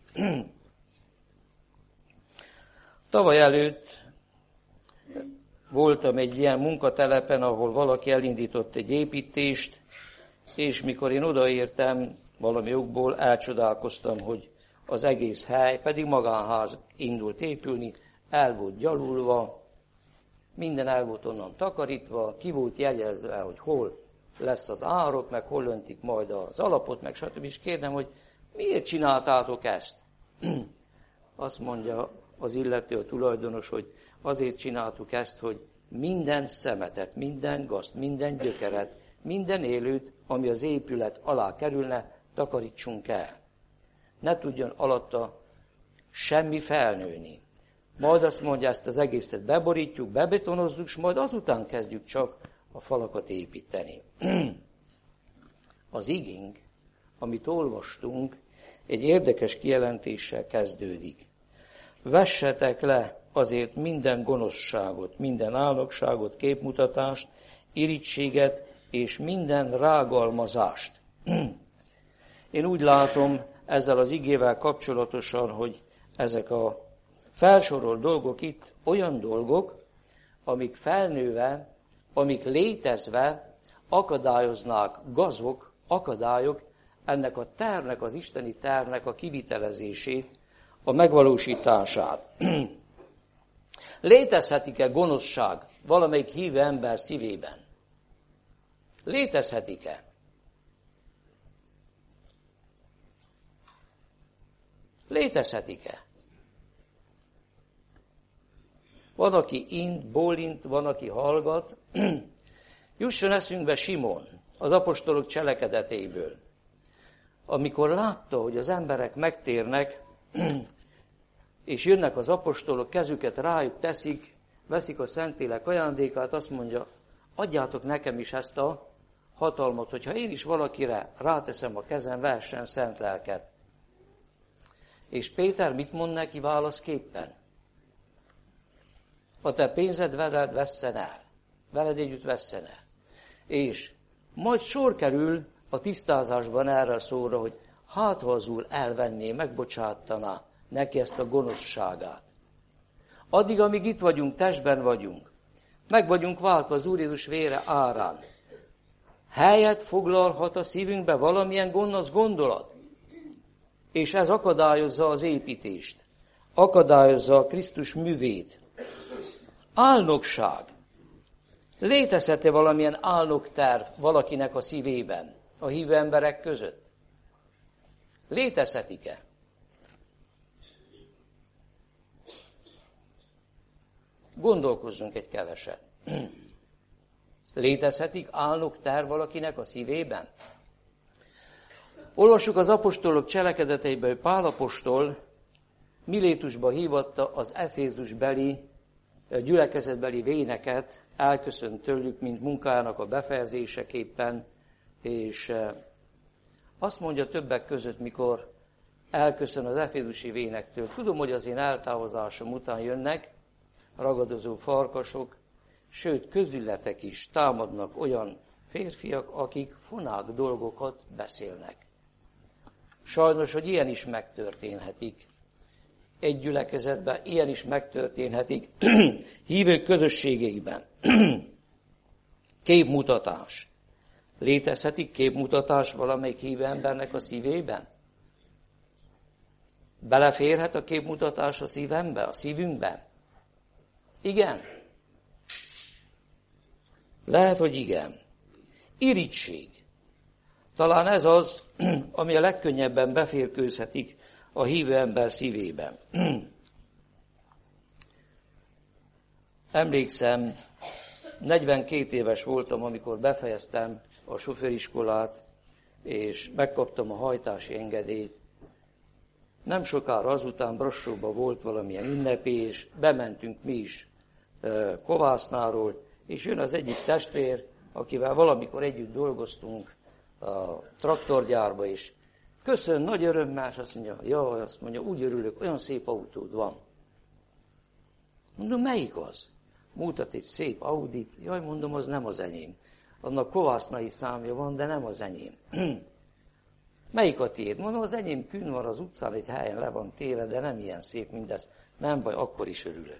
Tavaly előtt voltam egy ilyen munkatelepen, ahol valaki elindított egy építést, és mikor én odaértem, valami okból elcsodálkoztam, hogy az egész hely, pedig magánház indult épülni, el volt gyalulva, minden el volt onnan takarítva, ki volt jegyezve, hogy hol lesz az árok, meg hol öntik majd az alapot, meg stb. És kérdem, hogy miért csináltátok ezt? Azt mondja az illető, a tulajdonos, hogy azért csináltuk ezt, hogy minden szemetet, minden gazt, minden gyökeret, minden élőt, ami az épület alá kerülne, takarítsunk el. Ne tudjon alatta semmi felnőni. Majd azt mondja, ezt az egészet beborítjuk, bebetonozzuk, és majd azután kezdjük csak a falakat építeni. Az igénk, amit olvastunk, egy érdekes kijelentéssel kezdődik. Vessetek le azért minden gonoszságot, minden álnokságot, képmutatást, irítséget és minden rágalmazást. Én úgy látom ezzel az igével kapcsolatosan, hogy ezek a felsorolt dolgok itt olyan dolgok, amik felnőve, amik létezve akadályoznák, gazok, akadályok ennek a tervnek, az isteni tervnek a kivitelezését, a megvalósítását. Létezhetik-e gonoszság valamelyik hívő ember szívében? Létezhetik-e? Létezhetik-e? Van, aki int, bólint, van, aki hallgat. Jusson eszünkbe Simon, az apostolok cselekedetéből. Amikor látta, hogy az emberek megtérnek, és jönnek az apostolok, kezüket rájuk teszik, veszik a Szentlélek ajándékát, azt mondja, adjátok nekem is ezt a hatalmat, hogyha én is valakire ráteszem a kezem, vehessen szent lelket. És Péter mit mond neki válaszképpen? A te pénzed veled vesszen el. Veled együtt vesszen el. És majd sor kerül a tisztázásban erre a szóra, hogy hát ha az Úr elvenné, megbocsátaná neki ezt a gonoszságát. Addig, amíg itt vagyunk, testben vagyunk, meg vagyunk váltva az Úr Jézus vére árán. Helyet foglalhat a szívünkbe valamilyen gonosz gondolat. És ez akadályozza az építést. Akadályozza a Krisztus művét. Álnokság. Létezhet-e valamilyen álnokterv valakinek a szívében, a hívő emberek között? Létezhetik-e? Gondolkozzunk egy keveset. Létezhetik álnokterv valakinek a szívében? Olvassuk az apostolok cselekedeteiben, hogy Pál apostol Milétusba hívatta az efézusbeli, gyülekezetbeli véneket, elköszönt tőlük, mint munkájának a befejezéseképpen, és azt mondja többek között, mikor elköszön az efézusi vénektől. Tudom, hogy az én eltávozásom után jönnek ragadozó farkasok, sőt közületek is támadnak olyan férfiak, akik fonák dolgokat beszélnek. Sajnos, hogy ilyen is megtörténhetik egy gyülekezetben, ilyen is megtörténhetik hívők közösségeiben. Képmutatás. Létezhetik képmutatás valamelyik hívő embernek a szívében? Beleférhet a képmutatás a szívembe, a szívünkbe? Igen. Lehet, hogy igen. Irigység. Talán ez az, ami a legkönnyebben beférkőzhetik a hívő ember szívében. Emlékszem, 42 éves voltam, amikor befejeztem a sofőriskolát, és megkaptam a hajtási engedélyt. Nem sokára azután Brassóban volt valamilyen ünnepi, és bementünk mi is Kovásznáról, és jön az egyik testvér, akivel valamikor együtt dolgoztunk a traktorgyárba is. Köszön, nagy örömmel, és azt mondja, úgy örülök, olyan szép autód van. Mondom, melyik az? Mutat egy szép Audit. Jaj, mondom, az nem az enyém. Annak kovásznai számja van, de nem az enyém. Melyik a tiéd? Mondom, az enyém kün van az utcán, egy helyen le van téve, de nem ilyen szép mindez. Nem baj, akkor is örülök.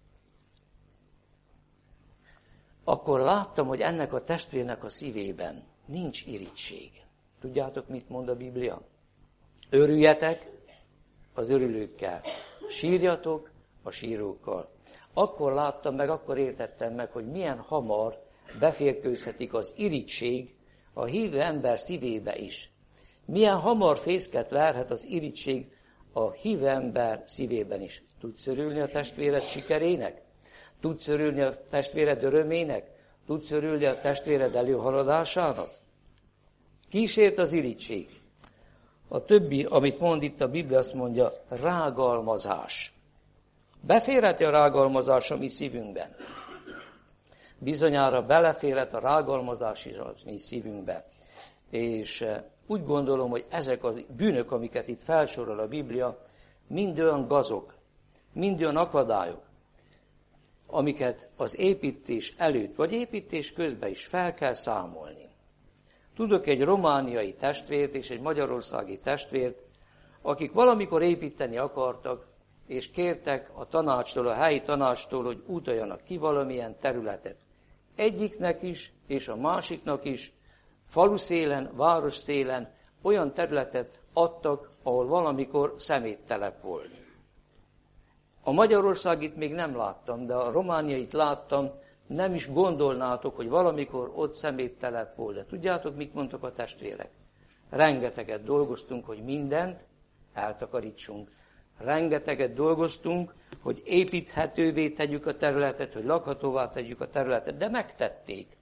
Akkor láttam, hogy ennek a testvérnek a szívében nincs irigység. Tudjátok, mit mond a Biblia? Örüljetek az örülőkkel, sírjatok a sírókkal. Akkor láttam meg, akkor értettem meg, hogy milyen hamar beférkőzhetik az irigység a hívő ember szívébe is. Milyen hamar fészket verhet az irigység a hívő ember szívében is. Tudsz örülni a testvéred sikerének? Tudsz örülni a testvéred örömének? Tudsz örülni a testvéred előhaladásának? Kísért az irigység. A többi, amit mond itt a Biblia, azt mondja, rágalmazás. Beférhet a rágalmazás a mi szívünkben? Bizonyára beleférhet a rágalmazás is a mi szívünkbe. És úgy gondolom, hogy ezek a bűnök, amiket itt felsorol a Biblia, mind olyan gazok, mind olyan akadályok, amiket az építés előtt, vagy építés közben is fel kell számolni. Tudok egy romániai testvért és egy magyarországi testvért, akik valamikor építeni akartak, és kértek a tanácstól, a helyi tanácstól, hogy utaljanak ki valamilyen területet. Egyiknek is, és a másiknak is, faluszélen, városszélen olyan területet adtak, ahol valamikor szeméttelep volt. A Magyarországit még nem láttam, de a romániait láttam, nem is gondolnátok, hogy valamikor ott szeméttelep volt. De tudjátok, mit mondtak a testvérek? Rengeteget dolgoztunk, hogy mindent eltakarítsunk. Rengeteget dolgoztunk, hogy építhetővé tegyük a területet, hogy lakhatóvá tegyük a területet, de megtették.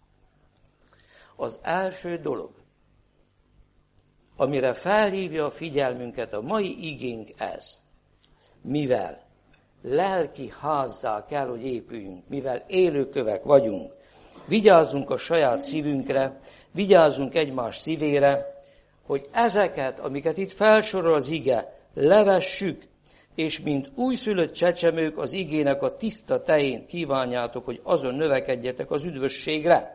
Az első dolog, amire felhívja a figyelmünket a mai igénk ez, mivel lelki házzá kell, hogy épüljünk, mivel élőkövek vagyunk, vigyázzunk a saját szívünkre, vigyázzunk egymás szívére, hogy ezeket, amiket itt felsorol az ige, levessük, és mint újszülött csecsemők az igének a tiszta tején kívánjátok, hogy azon növekedjetek az üdvösségre.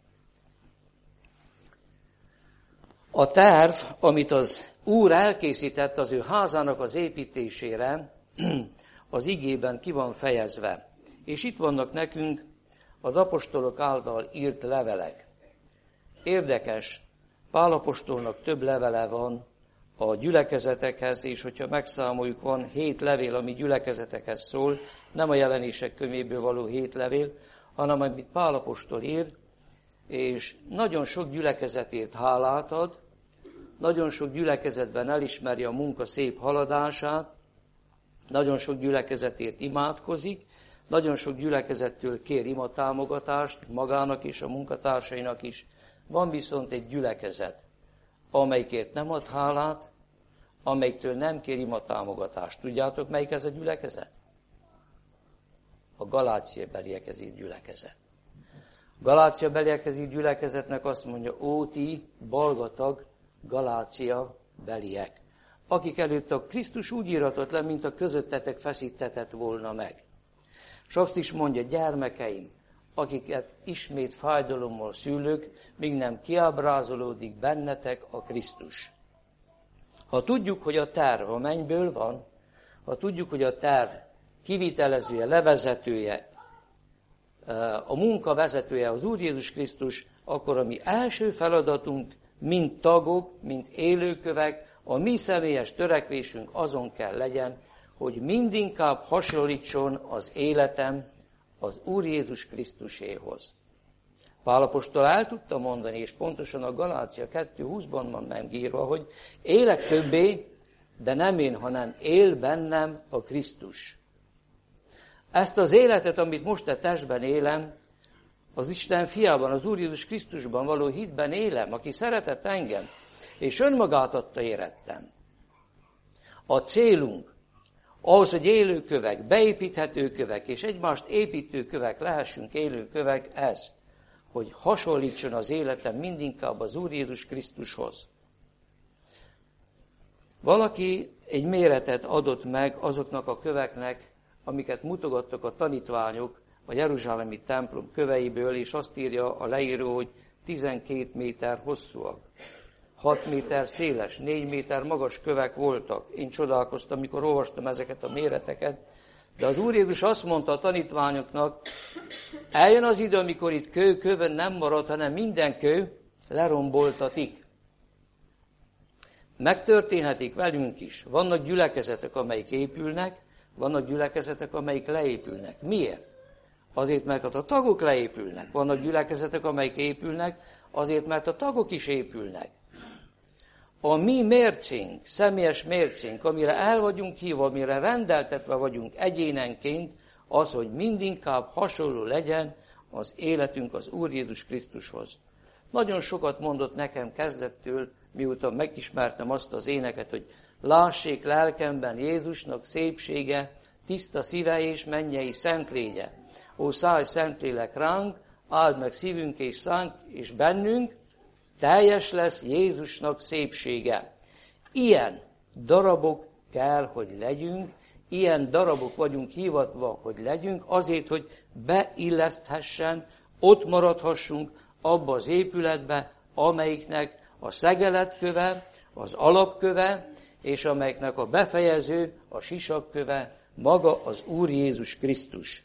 A terv, amit az Úr elkészített az ő házának az építésére, az igében ki van fejezve. És itt vannak nekünk az apostolok által írt levelek. Érdekes, Pál apostolnak több levele van a gyülekezetekhez, és hogyha megszámoljuk, van 7 levél, ami gyülekezetekhez szól, nem a Jelenések könyvéből való 7 levél, hanem amit Pál apostol ír, és nagyon sok gyülekezetért hálát ad, nagyon sok gyülekezetben elismeri a munka szép haladását, nagyon sok gyülekezetért imádkozik, nagyon sok gyülekezettől kér imatámogatást magának és a munkatársainak is. Van viszont egy gyülekezet, amelyikért nem ad hálát, amelyiktől nem kér imatámogatást. Tudjátok, melyik ez a gyülekezet? A Galáciabeliekhez írt gyülekezet. A Galáciabeliekhez írt gyülekezetnek azt mondja, ó ti balgatag Galácia beliek, akik előtt a Krisztus úgy íratott le, mint a közöttetek feszítetett volna meg. És azt is mondja, gyermekeim, akiket ismét fájdalommal szülök, míg nem kiábrázolódik bennetek a Krisztus. Ha tudjuk, hogy a terv a mennyből van, ha tudjuk, hogy a terv kivitelezője, levezetője, a munkavezetője az Úr Jézus Krisztus, akkor a mi első feladatunk, mint tagok, mint élőkövek, a mi személyes törekvésünk azon kell legyen, hogy mindinkább hasonlítson az életem az Úr Jézus Krisztuséhoz. Pál apostol el tudta mondani, és pontosan a Galácia 2:20-ban van megírva, hogy élek többé, de nem én, hanem él bennem a Krisztus. Ezt az életet, amit most a testben élem, az Isten fiában, az Úr Jézus Krisztusban való hitben élem, aki szeretett engem, és önmagát adta érettem. A célunk ahhoz, hogy élőkövek, beépíthető kövek, és egymást építő kövek lehessünk élőkövek, ez, hogy hasonlítson az életem mindinkább az Úr Jézus Krisztushoz. Valaki egy méretet adott meg azoknak a köveknek, amiket mutogattak a tanítványok a jeruzsálemi templom köveiből, és azt írja a leíró, hogy 12 méter hosszúak, 6 méter széles, 4 méter magas kövek voltak. Én csodálkoztam, amikor olvastam ezeket a méreteket, de az Úr Jézus azt mondta a tanítványoknak, eljön az idő, amikor itt kövön nem marad, hanem minden kő leromboltatik. Megtörténhetik velünk is. Vannak gyülekezetek, amelyik épülnek, vannak gyülekezetek, amelyik leépülnek. Miért? Azért, mert a tagok leépülnek. Vannak gyülekezetek, amelyik épülnek, azért, mert a tagok is épülnek. A mi mércénk, személyes mércénk, amire el vagyunk hívva, amire rendeltetve vagyunk egyénenként, az, hogy mindinkább hasonló legyen az életünk az Úr Jézus Krisztushoz. Nagyon sokat mondott nekem kezdettől, miután megismertem azt az éneket, hogy lássék lelkemben Jézusnak szépsége, tiszta szíve és mennyei szentlégye. Ó, szállj Szentlélek ránk, áld meg szívünk és szánk, és bennünk teljes lesz Jézusnak szépsége. Ilyen darabok kell, hogy legyünk, ilyen darabok vagyunk hivatva, hogy legyünk, azért, hogy beilleszthessen, ott maradhassunk abba az épületbe, amelyiknek a szegeletköve, az alapköve, és amelyiknek a befejező, a sisakköve maga az Úr Jézus Krisztus.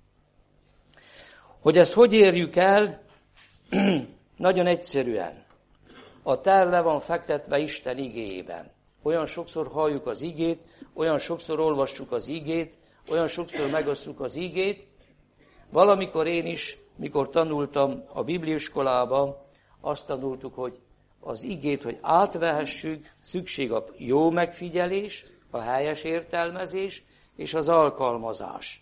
Hogy ezt hogy érjük el? Nagyon egyszerűen. A terv le van fektetve Isten igéjében. Olyan sokszor halljuk az igét, olyan sokszor olvassuk az igét, olyan sokszor megosztjuk az igét. Valamikor én is, mikor tanultam a bibliaiskolában, azt tanultuk, hogy az igét, hogy átvehessük, szükség a jó megfigyelés, a helyes értelmezés és az alkalmazás.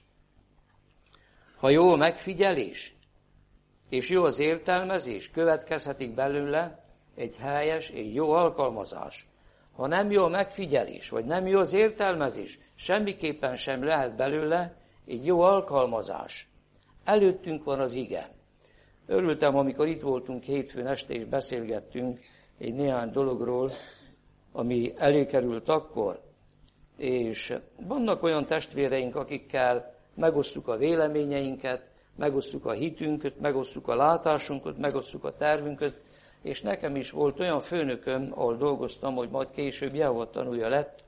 Ha jó a megfigyelés és jó az értelmezés, következhetik belőle egy helyes, egy jó alkalmazás. Ha nem jó a megfigyelés, vagy nem jó az értelmezés, semmiképpen sem lehet belőle egy jó alkalmazás. Előttünk van az ige. Örültem, amikor itt voltunk hétfőn este, és beszélgettünk egy néhány dologról, ami előkerült akkor. És vannak olyan testvéreink, akikkel megosztjuk a véleményeinket, megosztjuk a hitünket, megosztjuk a látásunkat, megosztjuk a tervünket, és nekem is volt olyan főnököm, ahol dolgoztam, hogy majd később Jehova tanúja lett,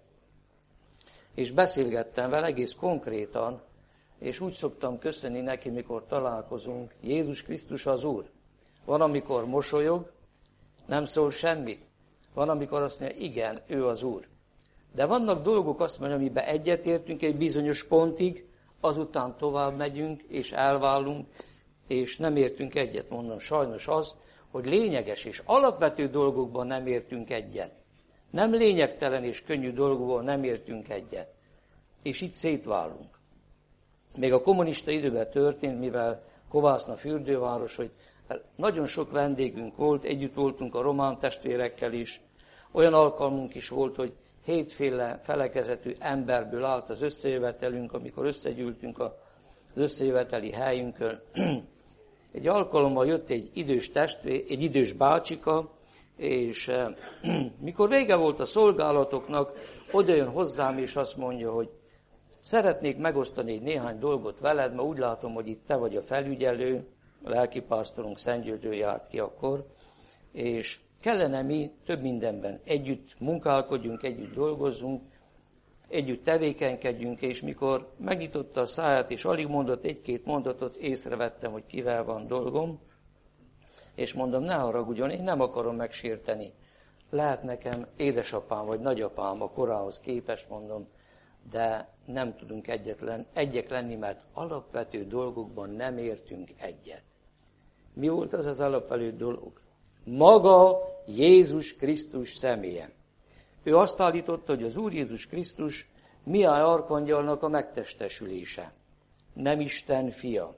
és beszélgettem vele egész konkrétan, és úgy szoktam köszönni neki, mikor találkozunk, Jézus Krisztus az Úr. Van, amikor mosolyog, nem szól semmit. Van, amikor azt mondja, igen, ő az Úr. De vannak dolgok, azt mondja, amiben egyetértünk egy bizonyos pontig, azután tovább megyünk, és elválunk, és nem értünk egyet. Mondom, sajnos az, hogy lényeges és alapvető dolgokban nem értünk egyet. Nem lényegtelen és könnyű dolgokban nem értünk egyet. És itt szétválunk. Még a kommunista időben történt, mivel Kovászna fürdőváros, hogy nagyon sok vendégünk volt, együtt voltunk a román testvérekkel is. Olyan alkalmunk is volt, hogy 7 felekezetű emberből állt az összejövetelünk, amikor összegyűltünk az összejöveteli helyünkön. Egy alkalommal jött egy idős testvér, egy idős bácsika, és mikor vége volt a szolgálatoknak, oda jön hozzám, és azt mondja, hogy szeretnék megosztani egy néhány dolgot veled, mert úgy látom, hogy itt te vagy a felügyelő, a lelkipásztorunk Szent Györgyön járt ki akkor, és kellene mi több mindenben együtt munkálkodjunk, együtt dolgozzunk, együtt tevékenykedjünk, és mikor megnyitotta a száját, és alig mondott egy-két mondatot, észrevettem, hogy kivel van dolgom, és mondom, ne haragudjon, én nem akarom megsérteni. Lehet nekem édesapám vagy nagyapám a korához képest, mondom, de nem tudunk egyek lenni, mert alapvető dolgokban nem értünk egyet. Mi volt az az alapvető dolog? Maga Jézus Krisztus személye. Ő azt állította, hogy az Úr Jézus Krisztus Mihály arkangyalnak a megtestesülése. Nem Isten fia.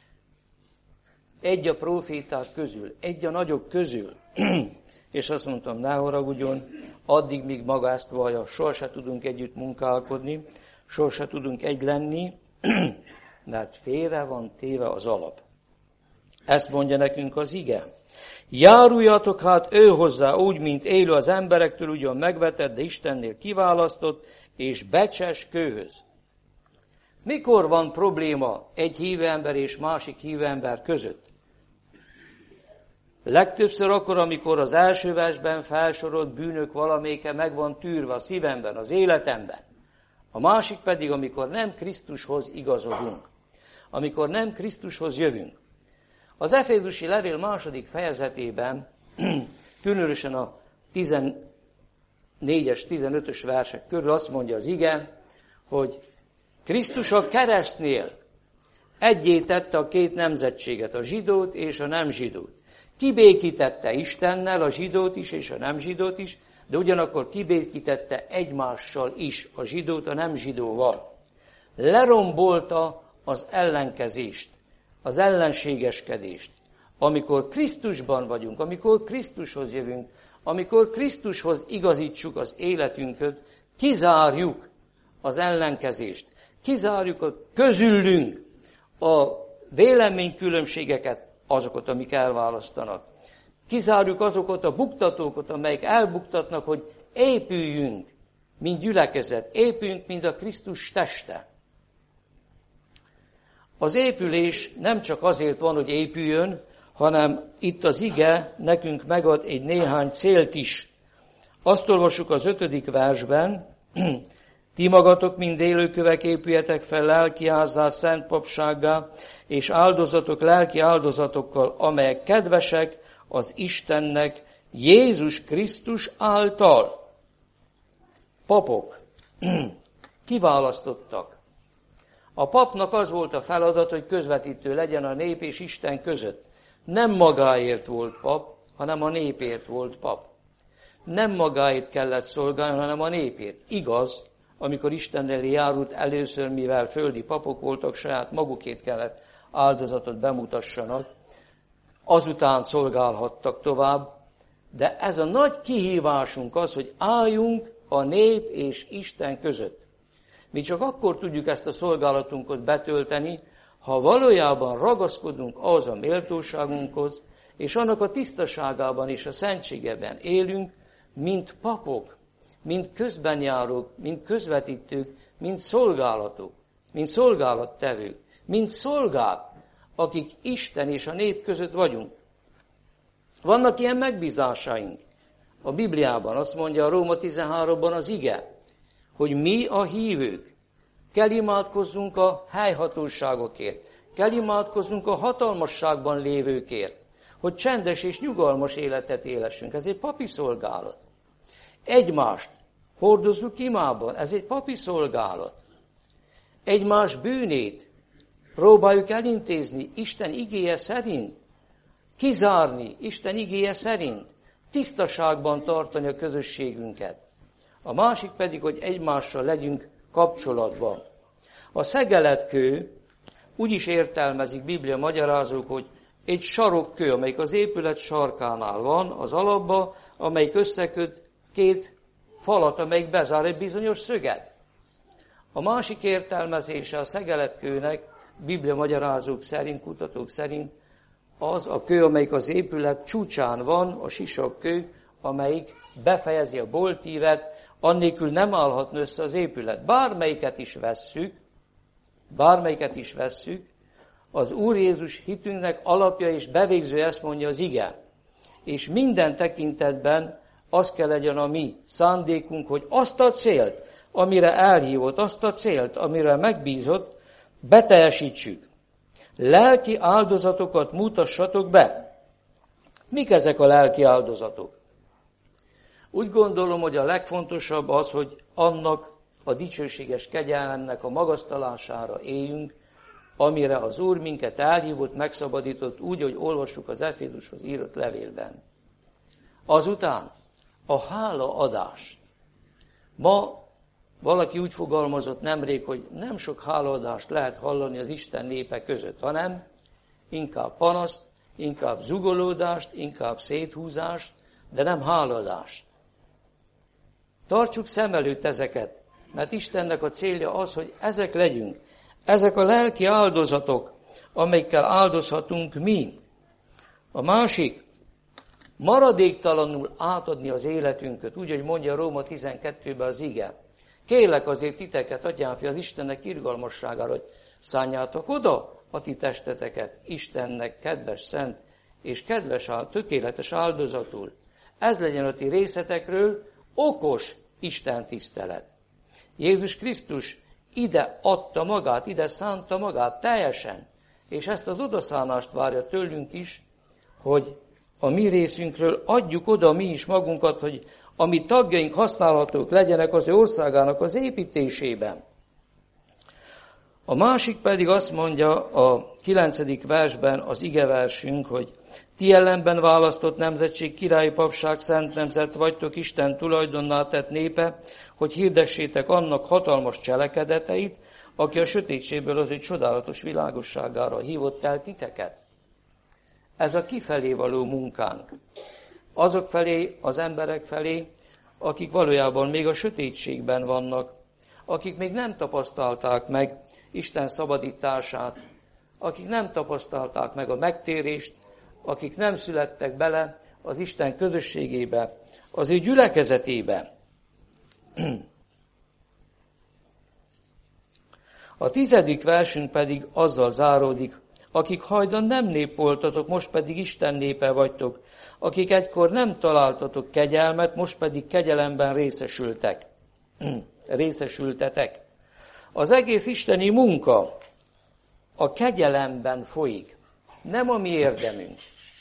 Egy a próféták közül, egy a nagyok közül. És azt mondtam, ne haragudjon, addig, míg maga ezt vallja, sohasem tudunk együtt munkálkodni, sohasem tudunk egy lenni, mert félre van téve az alap. Ezt mondja nekünk az ige. Járuljatok hát ő hozzá úgy, mint élő az emberektől ugyan megvetett, de Istennél kiválasztott, és becses kőhöz. Mikor van probléma egy hívő ember és másik hívő ember között? Legtöbbször akkor, amikor az első versben felsorolt bűnök valamelyike meg van tűrve a szívemben, az életemben. A másik pedig, amikor nem Krisztushoz igazodunk. Amikor nem Krisztushoz jövünk. Az Efézusi levél 2. fejezetében, különösen a 14-es, 15-ös versek körül azt mondja az ige, hogy Krisztus a keresztnél egyé tette a két nemzetséget, a zsidót és a nem zsidót. Kibékítette Istennel a zsidót is és a nem zsidót is, de ugyanakkor kibékítette egymással is a zsidót a nem zsidóval. Lerombolta az ellenkezést, az ellenségeskedést. Amikor Krisztusban vagyunk, amikor Krisztushoz jövünk, amikor Krisztushoz igazítsuk az életünket, kizárjuk az ellenkezést, kizárjuk a közülünk a véleménykülönbségeket, azokat, amik elválasztanak. Kizárjuk azokat a buktatókat, amelyek elbuktatnak, hogy épüljünk, mint gyülekezet, épüljünk, mint a Krisztus teste. Az épülés nem csak azért van, hogy épüljön, hanem itt az ige nekünk megad egy néhány célt is. Azt olvassuk az 5. versben, ti magatok, mind élőkövek épüljetek fel lelkiázzá, szent papsággá, és áldozatok lelki áldozatokkal, amelyek kedvesek az Istennek Jézus Krisztus által. Papok kiválasztottak. A papnak az volt a feladat, hogy közvetítő legyen a nép és Isten között. Nem magáért volt pap, hanem a népért volt pap. Nem magáért kellett szolgálni, hanem a népért. Igaz, amikor Isten elé járult először, mivel földi papok voltak, saját magukét kellett áldozatot bemutassanak, azután szolgálhattak tovább, de ez a nagy kihívásunk az, hogy álljunk a nép és Isten között. Mi csak akkor tudjuk ezt a szolgálatunkat betölteni, ha valójában ragaszkodunk ahhoz a méltóságunkhoz, és annak a tisztaságában és a szentségeben élünk, mint papok, mint közbenjárók, mint közvetítők, mint szolgálatok, mint szolgálattevők, mint szolgák, akik Isten és a nép között vagyunk. Vannak ilyen megbízásaink. A Bibliában azt mondja a Róma 13-ban az ige, hogy mi a hívők kell imádkozzunk a helyhatóságokért, kell imádkozzunk a hatalmasságban lévőkért, hogy csendes és nyugalmas életet élessünk. Ez egy papi szolgálat. Egymást hordozzuk imában, ez egy papi szolgálat. Egymás bűnét próbáljuk elintézni Isten igéje szerint, kizárni Isten igéje szerint, tisztaságban tartani a közösségünket. A másik pedig, hogy egymással legyünk kapcsolatban. A szegeletkő úgy is értelmezik Biblia magyarázók, hogy egy sarokkő, amelyik az épület sarkánál van, az alapba, amelyik összeköt két falat, amelyik bezár egy bizonyos szöget. A másik értelmezése a szegeletkőnek, Biblia magyarázók szerint, kutatók szerint, az a kő, amelyik az épület csúcsán van, a sisakkő, amelyik befejezi a boltívet, Annélkül nem állhatna össze az épület. Bármelyiket is vesszük, az Úr Jézus hitünknek alapja és bevégzője, ezt mondja az ige. És minden tekintetben az kell legyen a mi szándékunk, hogy azt a célt, amire elhívott, azt a célt, amire megbízott, beteljesítsük. Lelki áldozatokat mutassatok be. Mik ezek a lelki áldozatok? Úgy gondolom, hogy a legfontosabb az, hogy annak a dicsőséges kegyelemnek a magasztalására éljünk, amire az Úr minket elhívott, megszabadított, úgy, hogy olvassuk az Efézushoz írott levélben. Azután a hálaadást. Ma valaki úgy fogalmazott nemrég, hogy nem sok hálaadást lehet hallani az Isten népe között, hanem inkább panaszt, inkább zugolódást, inkább széthúzást, de nem hálaadást. Tartsuk szem előtt ezeket, mert Istennek a célja az, hogy ezek legyünk. Ezek a lelki áldozatok, amelyekkel áldozhatunk mi. A másik, maradéktalanul átadni az életünket, úgy, hogy mondja Róma 12-ben az ige. Kérlek azért titeket, atyámfi, az Istennek irgalmasságára, hogy szánjátok oda a ti testeteket Istennek kedves, szent és kedves, tökéletes áldozatul. Ez legyen a ti részetekről okos Isten tisztelet. Jézus Krisztus ide adta magát, ide szánta magát teljesen, és ezt az odaszánást várja tőlünk is, hogy a mi részünkről adjuk oda mi is magunkat, hogy a mi tagjaink használhatók legyenek az ő országának az építésében. A másik pedig azt mondja a 9. versben az igeversünk, hogy ti ellenben választott nemzetség, királyi papság, szent nemzet vagytok, Isten tulajdonná tett népe, hogy hirdessétek annak hatalmas cselekedeteit, aki a sötétségből az ő csodálatos világosságára hívott el titeket. Ez a kifelé való munkánk. Azok felé, az emberek felé, akik valójában még a sötétségben vannak, akik még nem tapasztalták meg Isten szabadítását, akik nem tapasztalták meg a megtérést, akik nem születtek bele az Isten közösségébe, az ő gyülekezetébe. A 10. versünk pedig azzal záródik, akik hajdan nem nép voltatok, most pedig Isten népe vagytok, akik egykor nem találtatok kegyelmet, most pedig kegyelemben részesültetek. Az egész isteni munka a kegyelemben folyik, nem a mi érdemünk.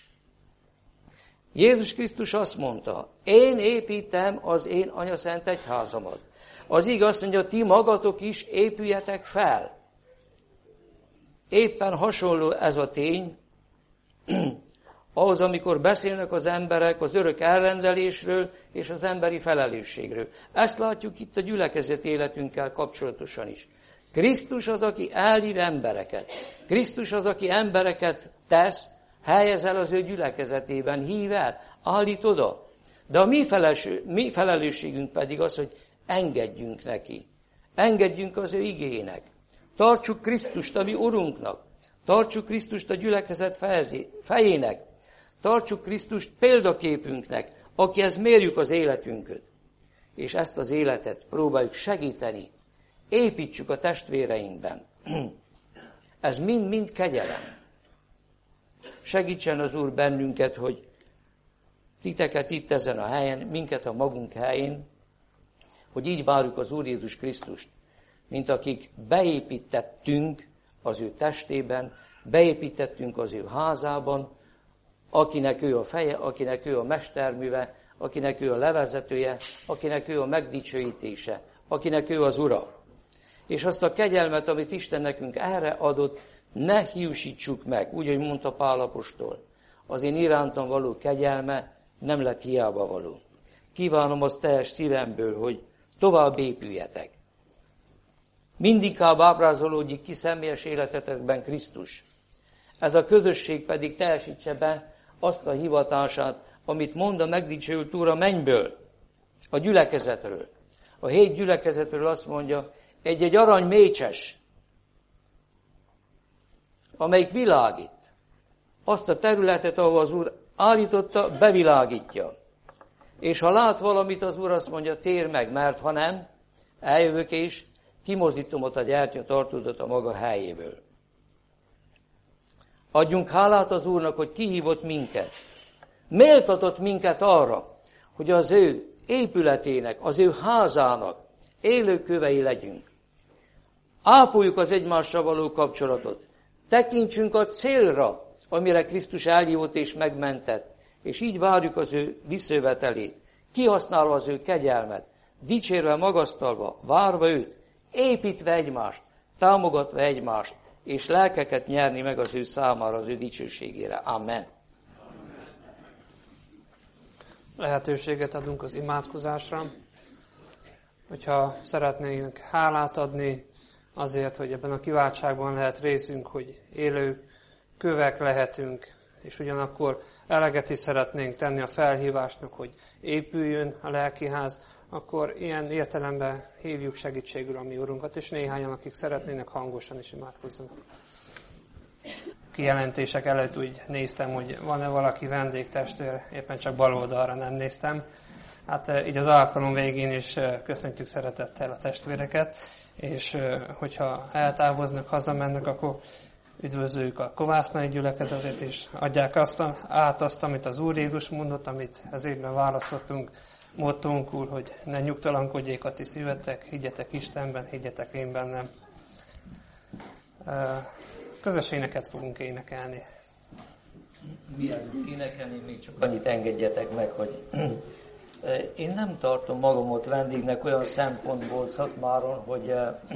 Jézus Krisztus azt mondta, én építem az én anyaszent egyházamat. Az ige azt mondja, ti magatok is épüljetek fel. Éppen hasonló ez a tény, ahhoz, amikor beszélnek az emberek az örök elrendelésről és az emberi felelősségről. Ezt látjuk itt a gyülekezet életünkkel kapcsolatosan is. Krisztus az, aki elhív embereket. Krisztus az, aki embereket tesz, helyez el az ő gyülekezetében, hív el, állít oda. De a mi felelősségünk pedig az, hogy engedjünk neki. Engedjünk az ő igének. Tartsuk Krisztust a mi Urunknak. Tartsuk Krisztust a gyülekezet fejének. Tartsuk Krisztust példaképünknek, akihez mérjük az életünket. És ezt az életet próbáljuk segíteni. Építsük a testvéreinkben. Ez mind-mind kegyelem. Segítsen az Úr bennünket, hogy titeket itt ezen a helyen, minket a magunk helyén, hogy így várjuk az Úr Jézus Krisztust, mint akik beépítettünk az ő testében, beépítettünk az ő házában, akinek ő a feje, akinek ő a mesterműve, akinek ő a levezetője, akinek ő a megdicsőítése, akinek ő az Ura. És azt a kegyelmet, amit Isten nekünk erre adott, ne hiúsítsuk meg, úgy, hogy mondta Pál apostol. Az én irántam való kegyelme nem lett hiába való. Kívánom azt teljes szívemből, hogy tovább épüljetek. Mindinkább ábrázolódjék ki személyes életetekben Krisztus. Ez a közösség pedig teljesítse be azt a hivatását, amit mond a megdicsőült Úr a mennyből, a gyülekezetről. A 7 gyülekezetről azt mondja, egy arany mécses, amelyik világít. Azt a területet, ahol az Úr állította, bevilágítja. És ha lát valamit, az Úr azt mondja, térj meg, mert ha nem, eljövök és kimozdítom ott a gyertyatartódat a maga helyéből. Adjunk hálát az Úrnak, hogy kihívott minket. Méltatott minket arra, hogy az ő épületének, az ő házának élőkövei legyünk. Ápoljuk az egymással való kapcsolatot. Tekintsünk a célra, amire Krisztus eljött és megmentett, és így várjuk az ő visszajövetelét, kihasználva az ő kegyelmet, dicsérve, magasztalva, várva őt, építve egymást, támogatva egymást, és lelkeket nyerni meg az ő számára, az ő dicsőségére. Amen. Lehetőséget adunk az imádkozásra, hogyha szeretnénk hálát adni azért, hogy ebben a kiváltságban lehet részünk, hogy élő kövek lehetünk, és ugyanakkor eleget is szeretnénk tenni a felhívásnak, hogy épüljön a lelkiház, akkor ilyen értelemben hívjuk segítségül a mi Urunkat, és néhányan, akik szeretnének, hangosan is imádkozzanak. Kijelentések előtt úgy néztem, hogy van-e valaki vendégtestvér, éppen csak bal oldalra nem néztem. Hát így az alkalom végén is köszöntjük szeretettel a testvéreket, és hogyha eltávoznak, hazamennek, akkor üdvözöljük a kovásznai gyülekezetet, és adják azt, amit az Úr Jézus mondott, amit az évben választottunk, mottónkul, hogy ne nyugtalankodjék a ti szívetek, higgyetek Istenben, higgyetek én bennem. Közös éneket fogunk énekelni. Mielőtt énekelni, még csak annyit engedjetek meg, hogy én nem tartom magamot vendégnek olyan szempontból Szatmáron, hogy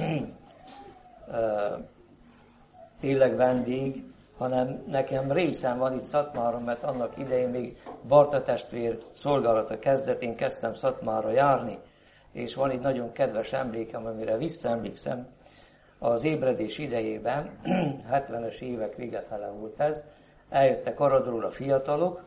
tényleg vendég, hanem nekem részem van itt Szatmáron, mert annak idején még Barta testvér szolgálata kezdetén kezdtem Szatmárra járni, és van egy nagyon kedves emlékem, amire visszaemlékszem, az ébredés idejében, 70-es évek végefele volt ez, eljöttek Aradról a fiatalok,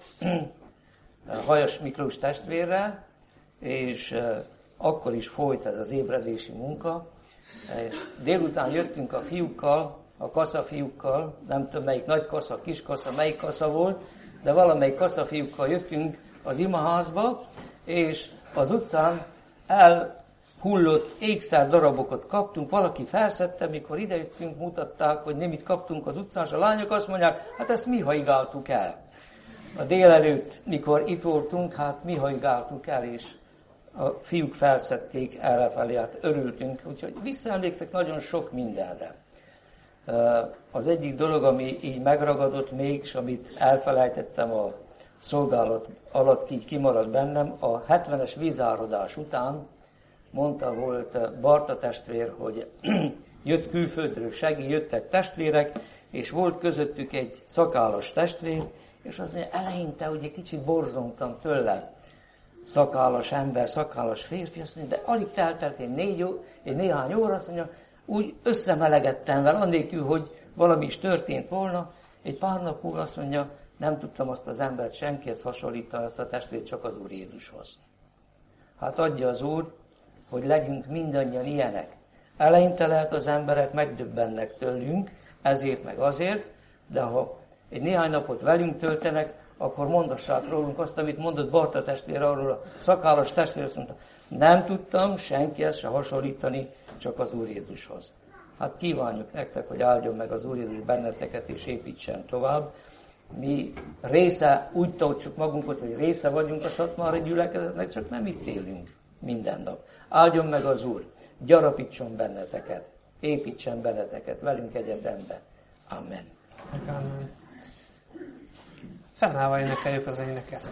Hajas Miklós testvérrel, és akkor is folyt ez az ébredési munka. És délután jöttünk a fiúkkal, a kaszafiúkkal, nem tudom melyik nagy kasza, kis kasza, melyik kasza volt, de valamelyik kaszafiúkkal jöttünk az imaházba, és az utcán elhullott ékszer darabokat kaptunk, valaki felszedte, mikor idejöttünk, mutatták, hogy nem mit kaptunk az utcán, és a lányok azt mondják, hát ezt mi haigáltuk el. A délelőtt, mikor itt voltunk, hát mi haigáltuk el, és a fiúk felszedték errefelé, hát örültünk, úgyhogy visszaemlékszek nagyon sok mindenre. Az egyik dolog, ami így megragadott még, és amit elfelejtettem a szolgálat alatt, így kimaradt bennem, a 70-es vízáradás után mondta volt Barta testvér, hogy jött külföldről jöttek testvérek, és volt közöttük egy szakállas testvér, és az mondja, eleinte ugye kicsit borzongtam tőle, szakállas ember, szakállas férfi, azt mondja, de alig teltelt egy néhány óra, azt mondja, úgy összemelegettem vele, annélkül, hogy valami is történt volna. Egy pár nap múlva azt mondja, nem tudtam azt az embert senkihez hasonlítani, azt a testvért csak az Úr Jézushoz. Hát adja az Úr, hogy legyünk mindannyian ilyenek. Eleinte lehet az emberek megdöbbennek tőlünk, ezért meg azért, de ha egy néhány napot velünk töltenek, akkor mondassák rólunk azt, amit mondott Barta testvér arról, a szakállas testvér azt mondta, nem tudtam senkihez se hasonlítani, csak az Úr Jézushoz. Hát kívánjuk nektek, hogy áldjon meg az Úr Jézus benneteket, és építsen tovább. Mi része, úgy tartsuk magunkat, hogy része vagyunk a szatmári gyülekezetnek, csak nem itt élünk minden nap. Áldjon meg az Úr, gyarapítson benneteket, építsen benneteket velünk egyetembe. Amen. Amen. Fennállva énekeljük az éneket.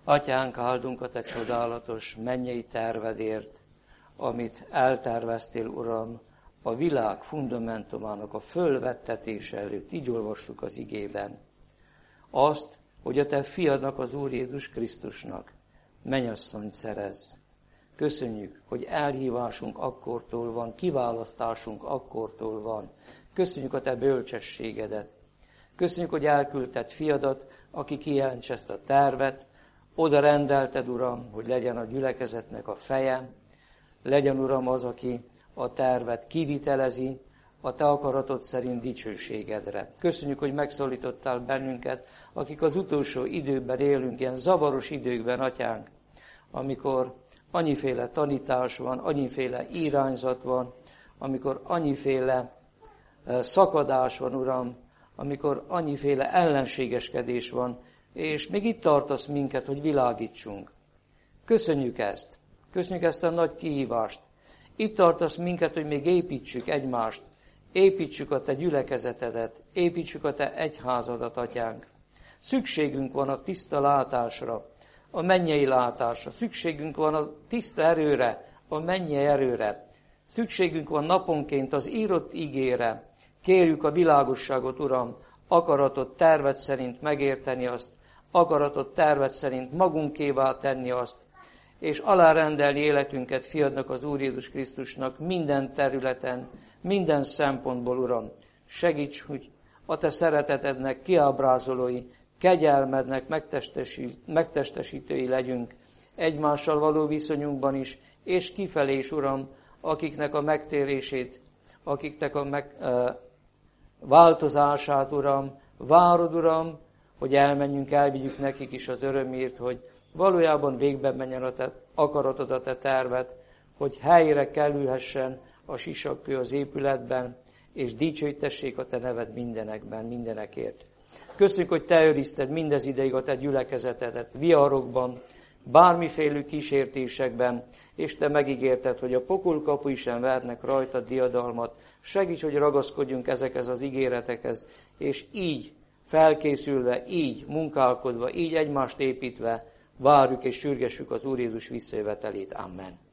Atyánk, áldunk a te csodálatos mennyei tervedért, amit elterveztél, Uram, a világ fundamentumának a fölvettetése előtt. Így olvassuk az igében. Azt, hogy a te fiadnak, az Úr Jézus Krisztusnak mennyasszonyt szerezz. Köszönjük, hogy elhívásunk akkortól van, kiválasztásunk akkortól van. Köszönjük a te bölcsességedet. Köszönjük, hogy elküldted fiadat, aki kijelentse ezt a tervet. Oda rendelted, Uram, hogy legyen a gyülekezetnek a feje. Legyen, Uram, az, aki a tervet kivitelezi, a te akaratod szerint dicsőségedre. Köszönjük, hogy megszólítottál bennünket, akik az utolsó időben élünk, ilyen zavaros időkben, Atyánk, amikor annyiféle tanítás van, annyiféle irányzat van, amikor annyiféle szakadás van, Uram, amikor annyiféle ellenségeskedés van, és még itt tartasz minket, hogy világítsunk. Köszönjük ezt. Köszönjük ezt a nagy kihívást. Itt tartasz minket, hogy még építsük egymást, építsük a te gyülekezetedet, építsük a te egyházadat, Atyánk. Szükségünk van a tiszta látásra, a mennyei látásra. Szükségünk van a tiszta erőre, a mennyei erőre. Szükségünk van naponként az írott igére. Kérjük a világosságot, Uram, akaratot, tervet szerint megérteni azt, akaratot, tervet szerint magunkévá tenni azt, és alárendelni életünket fiadnak, az Úr Jézus Krisztusnak minden területen, minden szempontból, Uram. Segíts, hogy a te szeretetednek kiábrázolói, kegyelmednek megtestesítői legyünk, egymással való viszonyunkban is, és kifelé is, Uram, akiknek a megtérését, akiknek a változását, Uram, várod, Uram, hogy elmenjünk, elvigyük nekik is az örömért, hogy valójában végbe menjen a te akaratod, a te tervet, hogy helyre kerülhessen a sisakkő az épületben, és dicsőítessék a te neved mindenekben, mindenekért. Köszönjük, hogy te őrizted mindez ideig a te gyülekezetedet, viharokban, bármifélő kísértésekben, és te megígérted, hogy a pokol kapui sem vernek rajta diadalmat. Segíts, hogy ragaszkodjunk ezekhez az ígéretekhez, és így felkészülve, így munkálkodva, így egymást építve várjuk és sürgessük az Úr Jézus visszajövetelét. Amen.